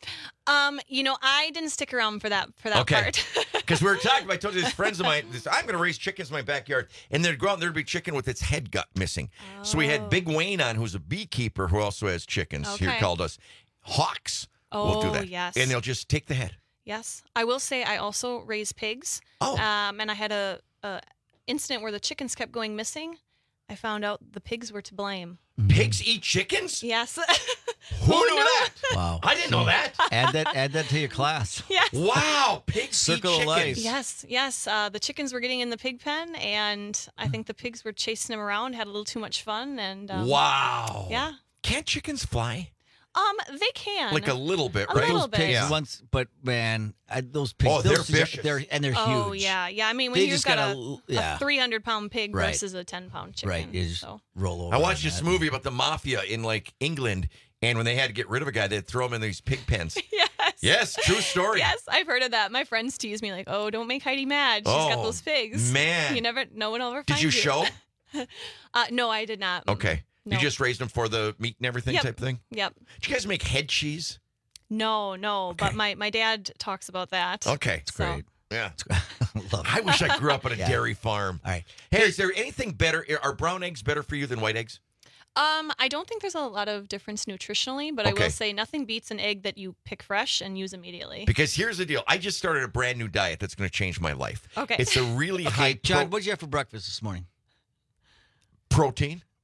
I didn't stick around for that Okay. part. Because we were talking about, I told you these friends of mine, I'm going to raise chickens in my backyard. And they'd go out and there'd be chicken with its head gut missing. So we had Big Wayne on, who's a beekeeper who also has chickens. Here Okay. called us hawks. Will do Oh, that. yes. And they'll just take the head. Yes, I will say I also raise pigs. Oh. And I had a incident where the chickens kept going missing. I found out the pigs were to blame. Pigs eat chickens? Yes. Who knew that? Wow. I didn't know that. Add that to your class. Yes. Wow. Pigs Circle eat of life. chickens. Yes. The chickens were getting in the pig pen, and I think the pigs were chasing them around, had a little too much fun, and Wow. yeah. Can't chickens fly? They can. Like a little bit, A right? little Those bit. pigs Yeah. once, but man, those pigs. Oh, they're those things are- vicious. They're huge. Oh yeah. I mean, when They you've just got gotta- yeah. a 300-pound pig Right. versus a 10-pound chicken. Right, you just so. roll over. I watched on this that. movie about the mafia in like England, and when they had to get rid of a guy, they'd throw him in these pig pens. Yes. Yes, true story. Yes, I've heard of that. My friends tease me like, "Oh, don't make Heidi mad. She's got Oh, those pigs." man. No one will ever Did find you show? No, I did not. Okay. No. You just raised them for the meat and everything Yep. type thing? Yep. Did you guys make head cheese? No, but my dad talks about that. Okay. It's great. Yeah. Love it. I wish I grew up on a Yeah. dairy farm. All right. Hey, is there anything better? Are brown eggs better for you than white eggs? I don't think there's a lot of difference nutritionally, but I Okay. will say nothing beats an egg that you pick fresh and use immediately. Because here's the deal. I just started a brand new diet that's going to change my life. Okay. It's a really high John, what did you have for breakfast this morning? protein.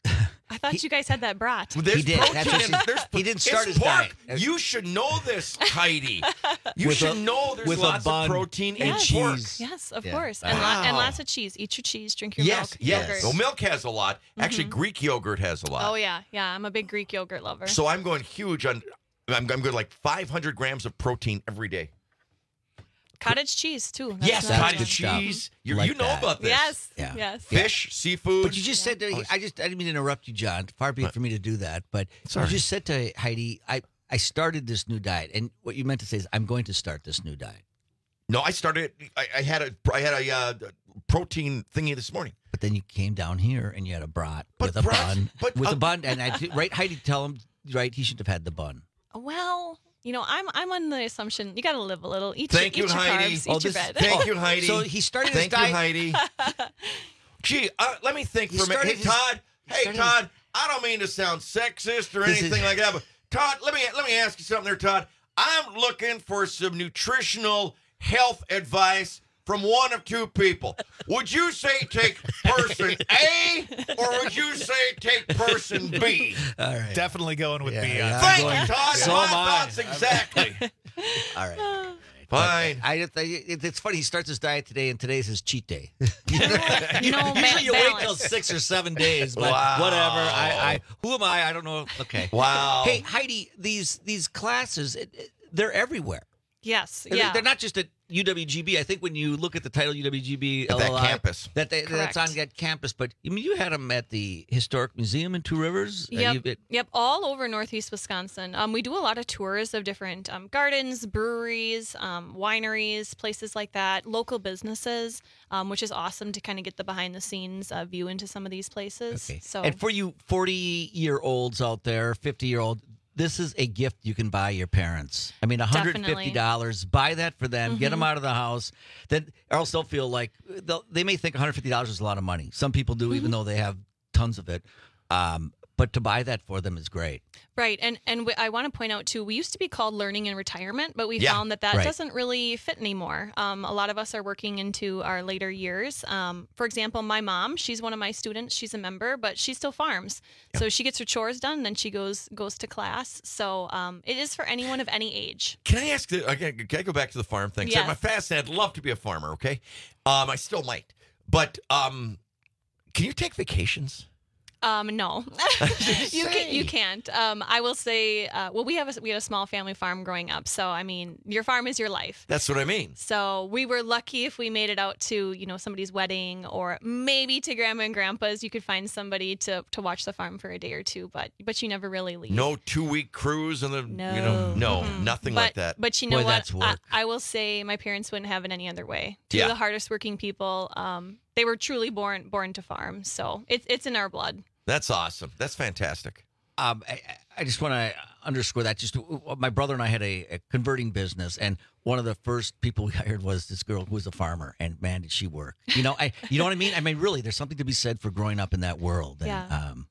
I thought you guys had that brat. There's He did. protein That's what in- she- there's- he didn't start it's his pork. diet. You should know this, Heidi. You With should a- know there's with a lots bun of protein in Yes. pork. Yes, of Yeah. course. Wow. And lots of cheese. Eat your cheese, drink your Yes, milk. yes. Yogurt. Well, milk has a lot. Actually, Greek yogurt has a lot. Oh, yeah. Yeah, I'm a big Greek yogurt lover. So I'm going huge on. I'm going like 500 grams of protein every day. Cottage cheese, too. That's Yes, another cottage one. cheese. Like You know that. about this. Yes. Yeah. Yes. Fish, seafood. But you just said to, I didn't mean to interrupt you, John. Far be it for me to do that. But you just said to Heidi, I started this new diet, and what you meant to say is I'm going to start this new diet. No, I started. I had a protein thingy this morning. But then you came down here and you had a brat But with a brats- bun. but, with uh, a bun, and right, Heidi, tell him right. He should have had the bun. Well, I'm on the assumption you got to live a little. Eat Thank your, you, eat your Heidi. carbs, eat your bread. Thank you, Heidi. So he started his Thank you, diet. Heidi. Gee, let me think He for a minute. Hey, started his- Todd. Hey, started Todd. I don't mean to sound sexist or This anything is- like that, but Todd, let me ask you something there, Todd. I'm looking for some nutritional health advice from one of two people. Would you say take person A or would you say take person B? All right. Definitely going with B. yeah, on Thank that. you, Todd. So My am I. thoughts exactly. All right. Fine. It's funny. He starts his diet today, and today's his cheat day. No, Usually you wait till balance. 6 or 7 days, but Wow. whatever. I who am I? I don't know. Okay. Wow. Hey, Heidi, these classes, they're everywhere. Yes. And Yeah. They're not just at UWGB. I think when you look at the title UWGB At that LLI, campus. that's Correct. on that campus. But I mean, you had them at the Historic Museum in Two Rivers. Yep, all over Northeast Wisconsin. We do a lot of tours of different gardens, breweries, wineries, places like that, local businesses, which is awesome to kind of get the behind the scenes view into some of these places. Okay. So And for you 40-year-olds out there, 50-year-old, this is a gift you can buy your parents. I mean, $150. Buy that for them. Get them out of the house. Then, or else they'll feel like they may think $150 is a lot of money. Some people do, even though they have tons of it. But to buy that for them is great. Right, and I want to point out too, we used to be called Learning and Retirement, but we Yeah, found that right. doesn't really fit anymore. A lot of us are working into our later years. For example, my mom, she's one of my students. She's a member, but she still farms. So she gets her chores done, and then she goes to class. So it is for anyone of any age. Can I ask? Can I go back to the farm thing? Yes. I'm a fascinated. I'd love to be a farmer. Okay, I still might, but can you take vacations? No, you can't. I will say, we had a small family farm growing up. So I mean, your farm is your life. That's what I mean. So we were lucky if we made it out to, somebody's wedding or maybe to grandma and grandpa's. You could find somebody to watch the farm for a day or two, but you never really leave. No 2-week cruise and nothing like that. But you know what? I will say my parents wouldn't have it any other way. Two of the hardest working people. They were truly born to farm. So it's in our blood. That's awesome. That's fantastic. I just want to underscore that. Just my brother and I had a converting business, and one of the first people we hired was this girl who was a farmer, and man, did she work! You know what I mean? I mean, really, there's something to be said for growing up in that world. And,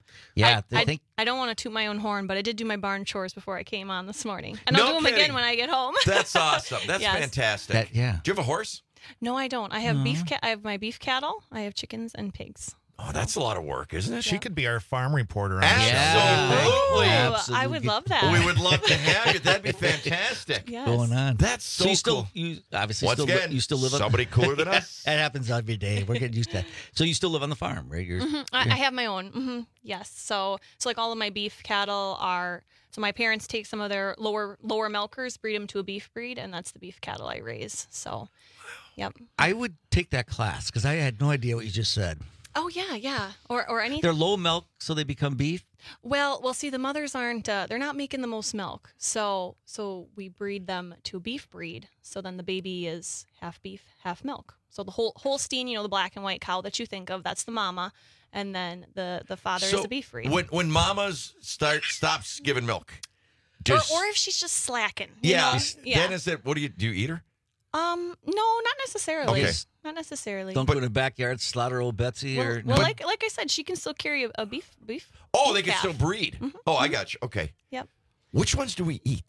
I don't want to toot my own horn, but I did do my barn chores before I came on this morning, and I'll do them again when I get home. That's awesome. That's Yes. fantastic. Do you have a horse? No, I don't. I have I have my beef cattle. I have chickens and pigs. Oh, that's a lot of work, isn't it? She could be our farm reporter on the Absolutely. Ooh, I would love that. We would love to have you. That'd be fantastic. Yes. going on. That's so you still cool. you obviously Once still again, you still live on somebody cooler than us. That happens every day. We're getting used to that. So you still live on the farm, right? I have my own. Yes. So like all of my beef cattle are. So my parents take some of their lower milkers, breed them to a beef breed, and that's the beef cattle I raise. So, yep. I would take that class because I had no idea what you just said. Oh yeah. Or anything. They're low milk, so they become beef. Well, see, the mothers aren't. They're not making the most milk, so we breed them to a beef breed. So then the baby is half beef, half milk. So the Holstein, the black and white cow that you think of, that's the mama, and then the father is a beef breed. When mamas stops giving milk, or if she's just slacking. yeah. Yeah. Then is it? What do you eat her? No, not necessarily. Okay. Not necessarily. Don't go in the backyard, slaughter old Betsy, or Well, like I said, she can still carry a beef. Oh, they beef can still calf. breed. Oh, I got you. Okay. Yep. Which ones do we eat?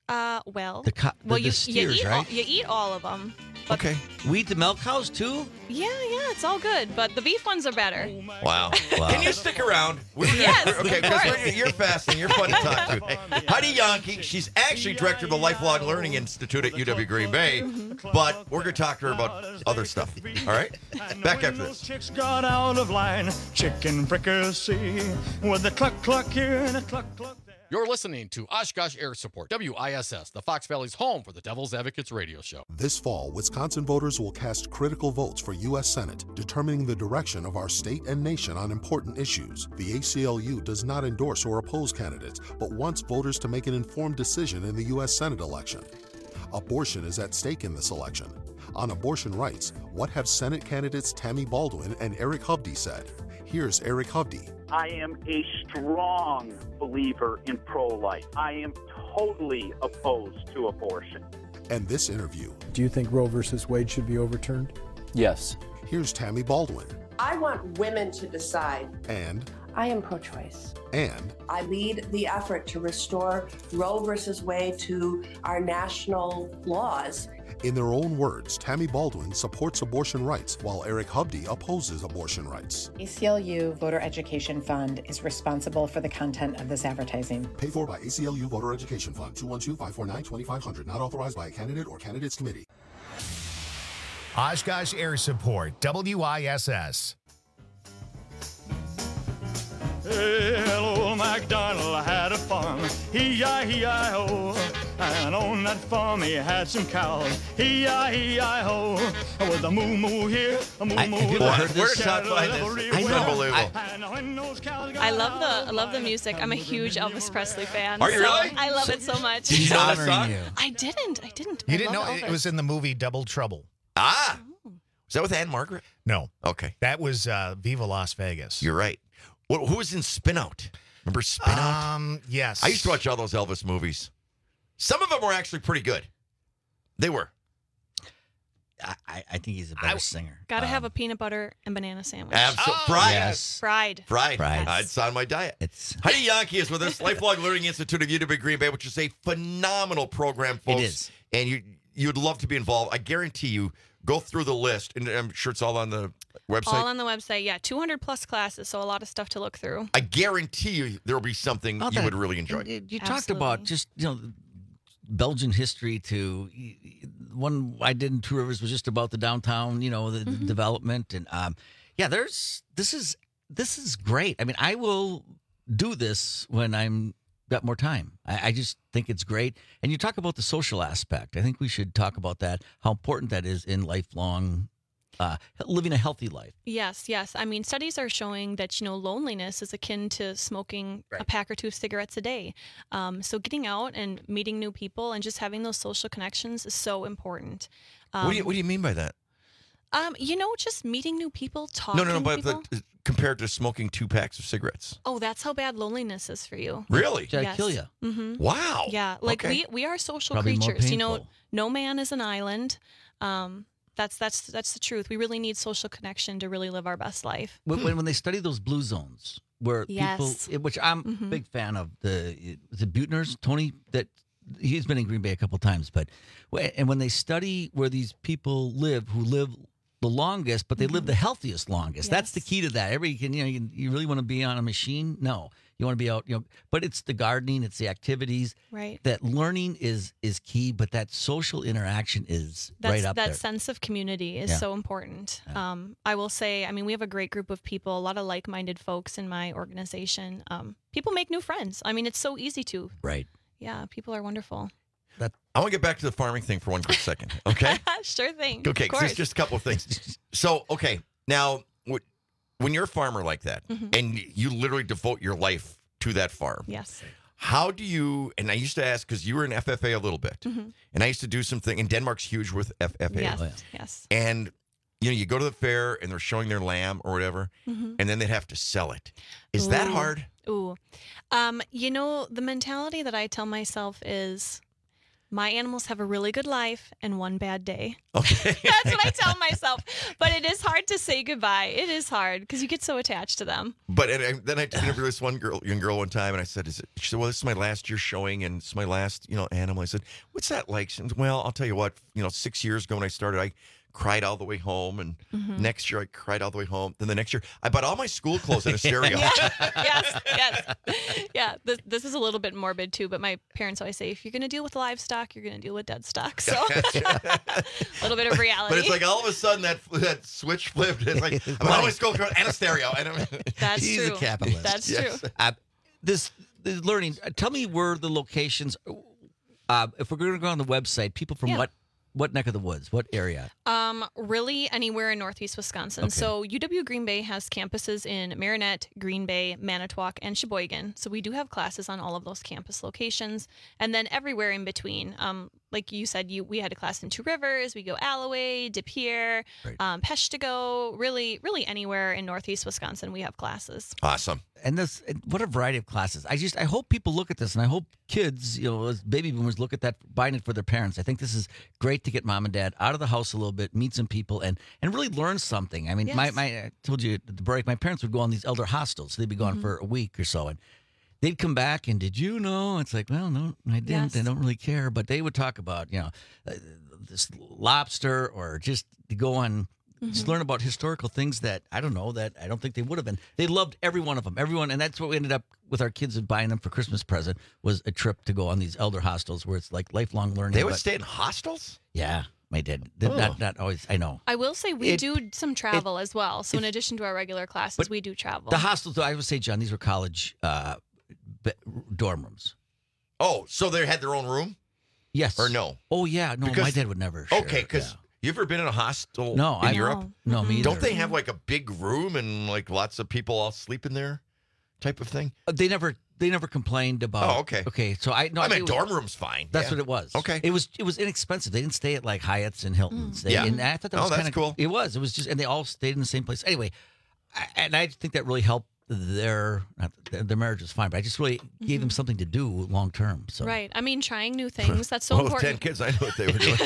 Well, the you steers, eat right? you eat all of them. Okay. We eat the milk cows too? Yeah, it's all good, but the beef ones are better. Wow. Can you stick around? Yes, Okay, of course. because you're fascinating. You're fun to talk to. Heidi Yankee, she's actually director of the Lifelong Learning Institute at UW Green Bay, but we're going to talk to her about other stuff. All right? Back after this. Chicks got out of line, chicken fricassee, with the cluck cluck here and a cluck cluck there. You're listening to Oshkosh Air Support, WISS, the Fox Valley's home for the Devil's Advocates radio show. This fall, Wisconsin voters will cast critical votes for U.S. Senate, determining the direction of our state and nation on important issues. The ACLU does not endorse or oppose candidates, but wants voters to make an informed decision in the U.S. Senate election. Abortion is at stake in this election. On abortion rights, what have Senate candidates Tammy Baldwin and Eric Hovde said? Here's Eric Hovde. I am a strong believer in pro-life. I am totally opposed to abortion. And this interview. Do you think Roe versus Wade should be overturned? Yes. Here's Tammy Baldwin. I want women to decide. And I am pro-choice. And I lead the effort to restore Roe versus Wade to our national laws. in their own words, Tammy Baldwin supports abortion rights while Eric Hovde opposes abortion rights. ACLU Voter Education Fund is responsible for the content of this advertising. Paid for by ACLU Voter Education Fund, 212-549-2500. Not authorized by a candidate or candidates committee. Oshkosh Air Support, WISS. Well, old MacDonald had a farm, E-I-E-I-O. And on that farm he had some cows, E-I-E-I-O. With a moo-moo here, a moo-moo there. Where did Todd find this? I know. Unbelievable. I love the music. I'm a huge Elvis Presley fan. Are you so really? I love it so much. Did you know that song? I didn't. You I didn't know love it Elvis. was in the movie Double Trouble. Ah. Was that with Anne Margaret? No. Okay. That was Viva Las Vegas. You're right. Who was in Spin Out? Remember Spin Out? Yes. I used to watch all those Elvis movies. Some of them were actually pretty good. They were. I think he's a better singer. Gotta have a peanut butter and banana sandwich. Fried. Yes. Fried. Fried. Yes. It's on my diet. It's Heidi Yankee is with us, Lifelong Learning Institute of UW Green Bay, which is a phenomenal program, folks. It is. And you'd love to be involved. I guarantee you, go through the list, and I'm sure it's all on the website. All on the website, yeah. 200 plus classes, so a lot of stuff to look through. I guarantee you there will be something you would really enjoy. You talked about just, Belgian history to one I did in Two Rivers was just about the downtown, the development. And this is great. I mean, I will do this when I'm got more time. I just think it's great. And you talk about the social aspect. I think we should talk about that, how important that is in lifelong living a healthy life. Yes. I mean, studies are showing that, loneliness is akin to smoking a pack or two of cigarettes a day. So getting out and meeting new people and just having those social connections is so important. What do you mean by that? Just meeting new people, talking No, to but people. compared to smoking 2 packs of cigarettes. Oh, that's how bad loneliness is for you. Really? Did I kill you? Mm-hmm. Wow. Yeah, we are social Probably more creatures. painful. No man is an island. That's the truth. We really need social connection to really live our best life. When they study those blue zones where Yes. people, which I'm a big fan of, the Buettners, Tony, that he's been in Green Bay a couple times, and when they study where these people live who live the longest, but they live the healthiest longest. That's the key to that. You really want to be on a machine? No. You want to be out, but it's the gardening, it's the activities. Right. That learning is key, but that social interaction is right up there. That sense of community is Yeah. so important. I will say, we have a great group of people, a lot of like-minded folks in my organization. People make new friends. It's so easy to. Right. Yeah, people are wonderful. I want to get back to the farming thing for one quick second, okay? Sure thing. Okay, of course. just a couple of things. So, okay, now, when you're a farmer like that, and you literally devote your life to that farm, yes. How do you, and I used to ask, because you were in FFA a little bit, and I used to do something, and Denmark's huge with FFA. Yes. And, you go to the fair, and they're showing their lamb or whatever, and then they'd have to sell it. Is that hard? Ooh. The mentality that I tell myself is, My animals have a really good life and one bad day. Okay. That's what I tell myself. But it is hard to say goodbye. It is hard because you get so attached to them. But then I interviewed this young girl one time, and I said, she said, well, this is my last year showing, and it's my last, animal. I said, what's that like? She said, well, I'll tell you what, 6 years ago when I started, I cried all the way home, and next year I cried all the way home. Then the next year, I bought all my school clothes in a stereo. Yes. Yeah, this is a little bit morbid too, but my parents always say, if you're going to deal with livestock, you're going to deal with dead stock. So a little bit of reality. But it's like all of a sudden that switch flipped. It's like, I bought all my school clothes and a stereo. That's He's true. a capitalist. That's true. This learning, tell me where the locations, if we're going to go on the website, people from what neck of the woods? What area? Really anywhere in Northeast Wisconsin. Okay. So UW Green Bay has campuses in Marinette, Green Bay, Manitowoc, and Sheboygan. So we do have classes on all of those campus locations. And then everywhere in between. Like you said, we had a class in Two Rivers. We go Alloway, De Pere, Peshtigo. Really anywhere in Northeast Wisconsin, we have classes. Awesome. And what a variety of classes. I hope people look at this, and I hope kids, as baby boomers, look at that, buying it for their parents. I think this is great to get mom and dad out of the house a little bit, meet some people, and really learn something. I mean, I told you at the break, my parents would go on these elder hostels. So they'd be gone for a week or so, and they'd come back, and did you know? It's like, well, no, I didn't. I don't really care. But they would talk about, this lobster, or just to go on, just learn about historical things that I don't think they would have been. They loved every one of them, everyone. And that's what we ended up with our kids and buying them for Christmas present, was a trip to go on these elder hostels where it's like lifelong learning. They would stay in hostels? Yeah, I did. Not always, I know. I will say we do some travel as well. So in addition to our regular classes, we do travel. The hostels, though, I would say, John, these were college dorm rooms. Oh, so they had their own room? Yes. Or no? Oh, yeah. No, my dad would never share. Okay, because you ever been in a hostel in Europe? No, me either. Don't they have like a big room and like lots of people all sleep in there type of thing? They never complained about. Oh, okay. Okay, so I mean, dorm room's fine. That's what it was. Okay. It was inexpensive. They didn't stay at like Hyatt's and Hilton's. And I thought that was kind of cool. It was just, and they all stayed in the same place. Anyway, I think that really helped their marriage was fine, but I just really gave them something to do long term. So right. I mean, trying new things, that's so important. 10 kids, I know what they were doing.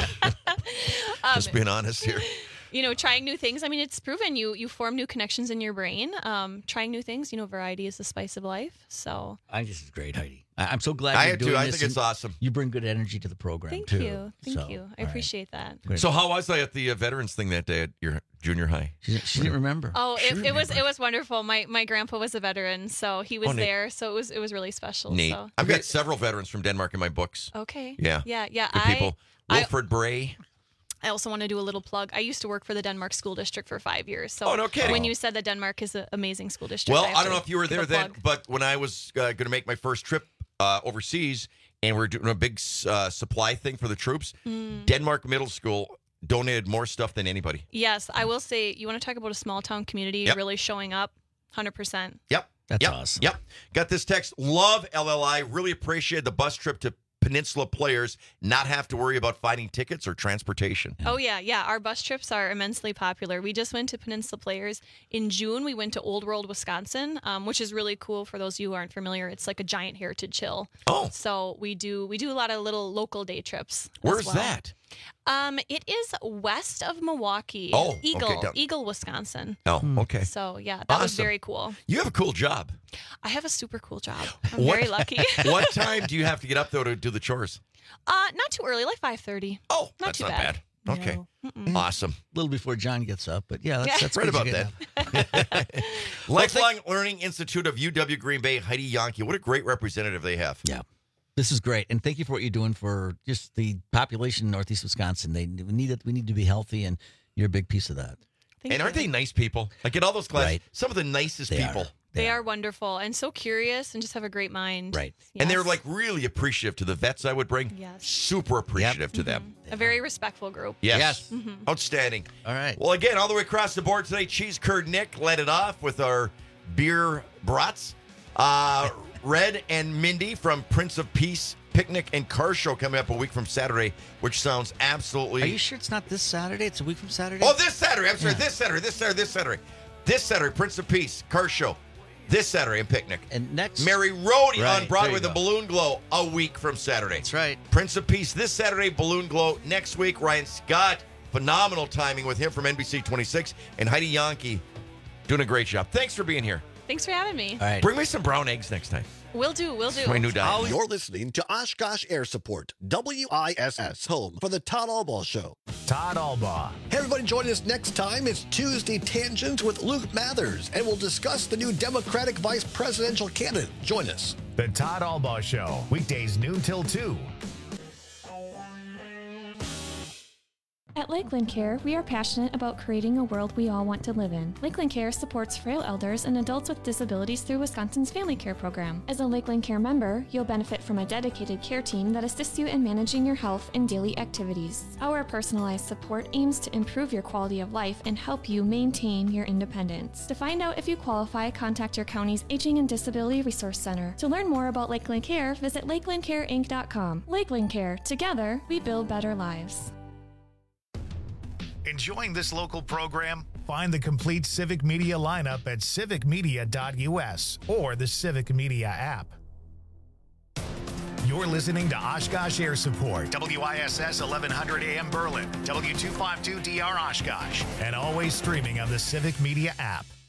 Just being honest here. Trying new things. I mean, it's proven you form new connections in your brain. Trying new things, variety is the spice of life. So I think this is great, Heidi. I'm so glad you're doing this. I think it's awesome. You bring good energy to the program, Thank too. Thank you. I appreciate that. So how was I at the veterans thing that day at your junior high? She didn't remember. Oh, it was wonderful. My grandpa was a veteran, so he was there. So it was really special. Neat. So. I've got several veterans from Denmark in my books. Okay. Yeah. Good people. Wilfred Bray. I also want to do a little plug. I used to work for the Denmark School District for 5 years. So no kidding. When you said that Denmark is an amazing school district. Well, I don't know if you were there then, but when I was going to make my first trip overseas, and we're doing a big supply thing for the troops, Denmark Middle School donated more stuff than anybody. Yes, I will say, you want to talk about a small town community really showing up, 100%. Yep. That's awesome. Yep. Got this text. Love LLI. Really appreciate the bus trip to Peninsula players not have to worry about finding tickets or transportation. Oh, yeah. Our bus trips are immensely popular. We just went to Peninsula Players. In June, we went to Old World, Wisconsin, which is really cool for those of you who aren't familiar. It's like a giant heritage hill. Oh. So we do a lot of little local day trips. Where's that? It is west of Milwaukee. Oh, Eagle, Wisconsin. Oh, okay. So, yeah, that was very cool. You have a cool job. I have a super cool job. I'm very lucky. What time do you have to get up, though, to do the chores? Not too early, like 5:30. Oh, not that's too not bad. Okay. Awesome. A little before John gets up, but that's right good about you get that. Lifelong Learning Institute of UW Green Bay, Heidi Janke. What a great representative they have. Yeah. This is great, and thank you for what you're doing for just the population in Northeast Wisconsin. We need to be healthy, and you're a big piece of that. Aren't they nice people? Like in all those classes, some of the nicest people. They are wonderful and so curious and just have a great mind. Right. Yes. And they're like really appreciative to the vets I would bring. Yes. Super appreciative to them. A very respectful group. Yes. Mm-hmm. Outstanding. All right. Well, again, all the way across the board today, Cheese Curd Nick led it off with our beer brats. Red and Mindy from Prince of Peace Picnic and Car Show coming up a week from Saturday, which sounds absolutely... Are you sure it's not this Saturday? It's a week from Saturday? Oh, this Saturday. I'm sorry. This Saturday, Prince of Peace Car Show. this Saturday in Picnic. And next, Mary Rhodey Right, on Broadway, there you the go. Balloon Glow, a week from Saturday. That's right. Prince of Peace this Saturday, Balloon Glow next week. Ryan Scott, phenomenal timing with him from NBC 26, and Heidi Yankee doing a great job. Thanks for being here. Thanks for having me. All right. Bring me some brown eggs next time. Will do. It's my new diet. You're listening to Oshkosh Air Support, WISS, home for the Todd Albaugh Show. Todd Albaugh. Hey, everybody, join us next time. It's Tuesday Tangents with Luke Mathers, and we'll discuss the new Democratic vice presidential candidate. Join us. The Todd Albaugh Show, weekdays noon till 2. At Lakeland Care, we are passionate about creating a world we all want to live in. Lakeland Care supports frail elders and adults with disabilities through Wisconsin's Family Care Program. As a Lakeland Care member, you'll benefit from a dedicated care team that assists you in managing your health and daily activities. Our personalized support aims to improve your quality of life and help you maintain your independence. To find out if you qualify, contact your county's Aging and Disability Resource Center. To learn more about Lakeland Care, visit lakelandcareinc.com. Lakeland Care, together, we build better lives. Enjoying this local program? Find the complete Civic Media lineup at civicmedia.us or the Civic Media app. You're listening to Oshkosh Air Support, WISS 1100 AM Berlin, W252DR Oshkosh, and always streaming on the Civic Media app.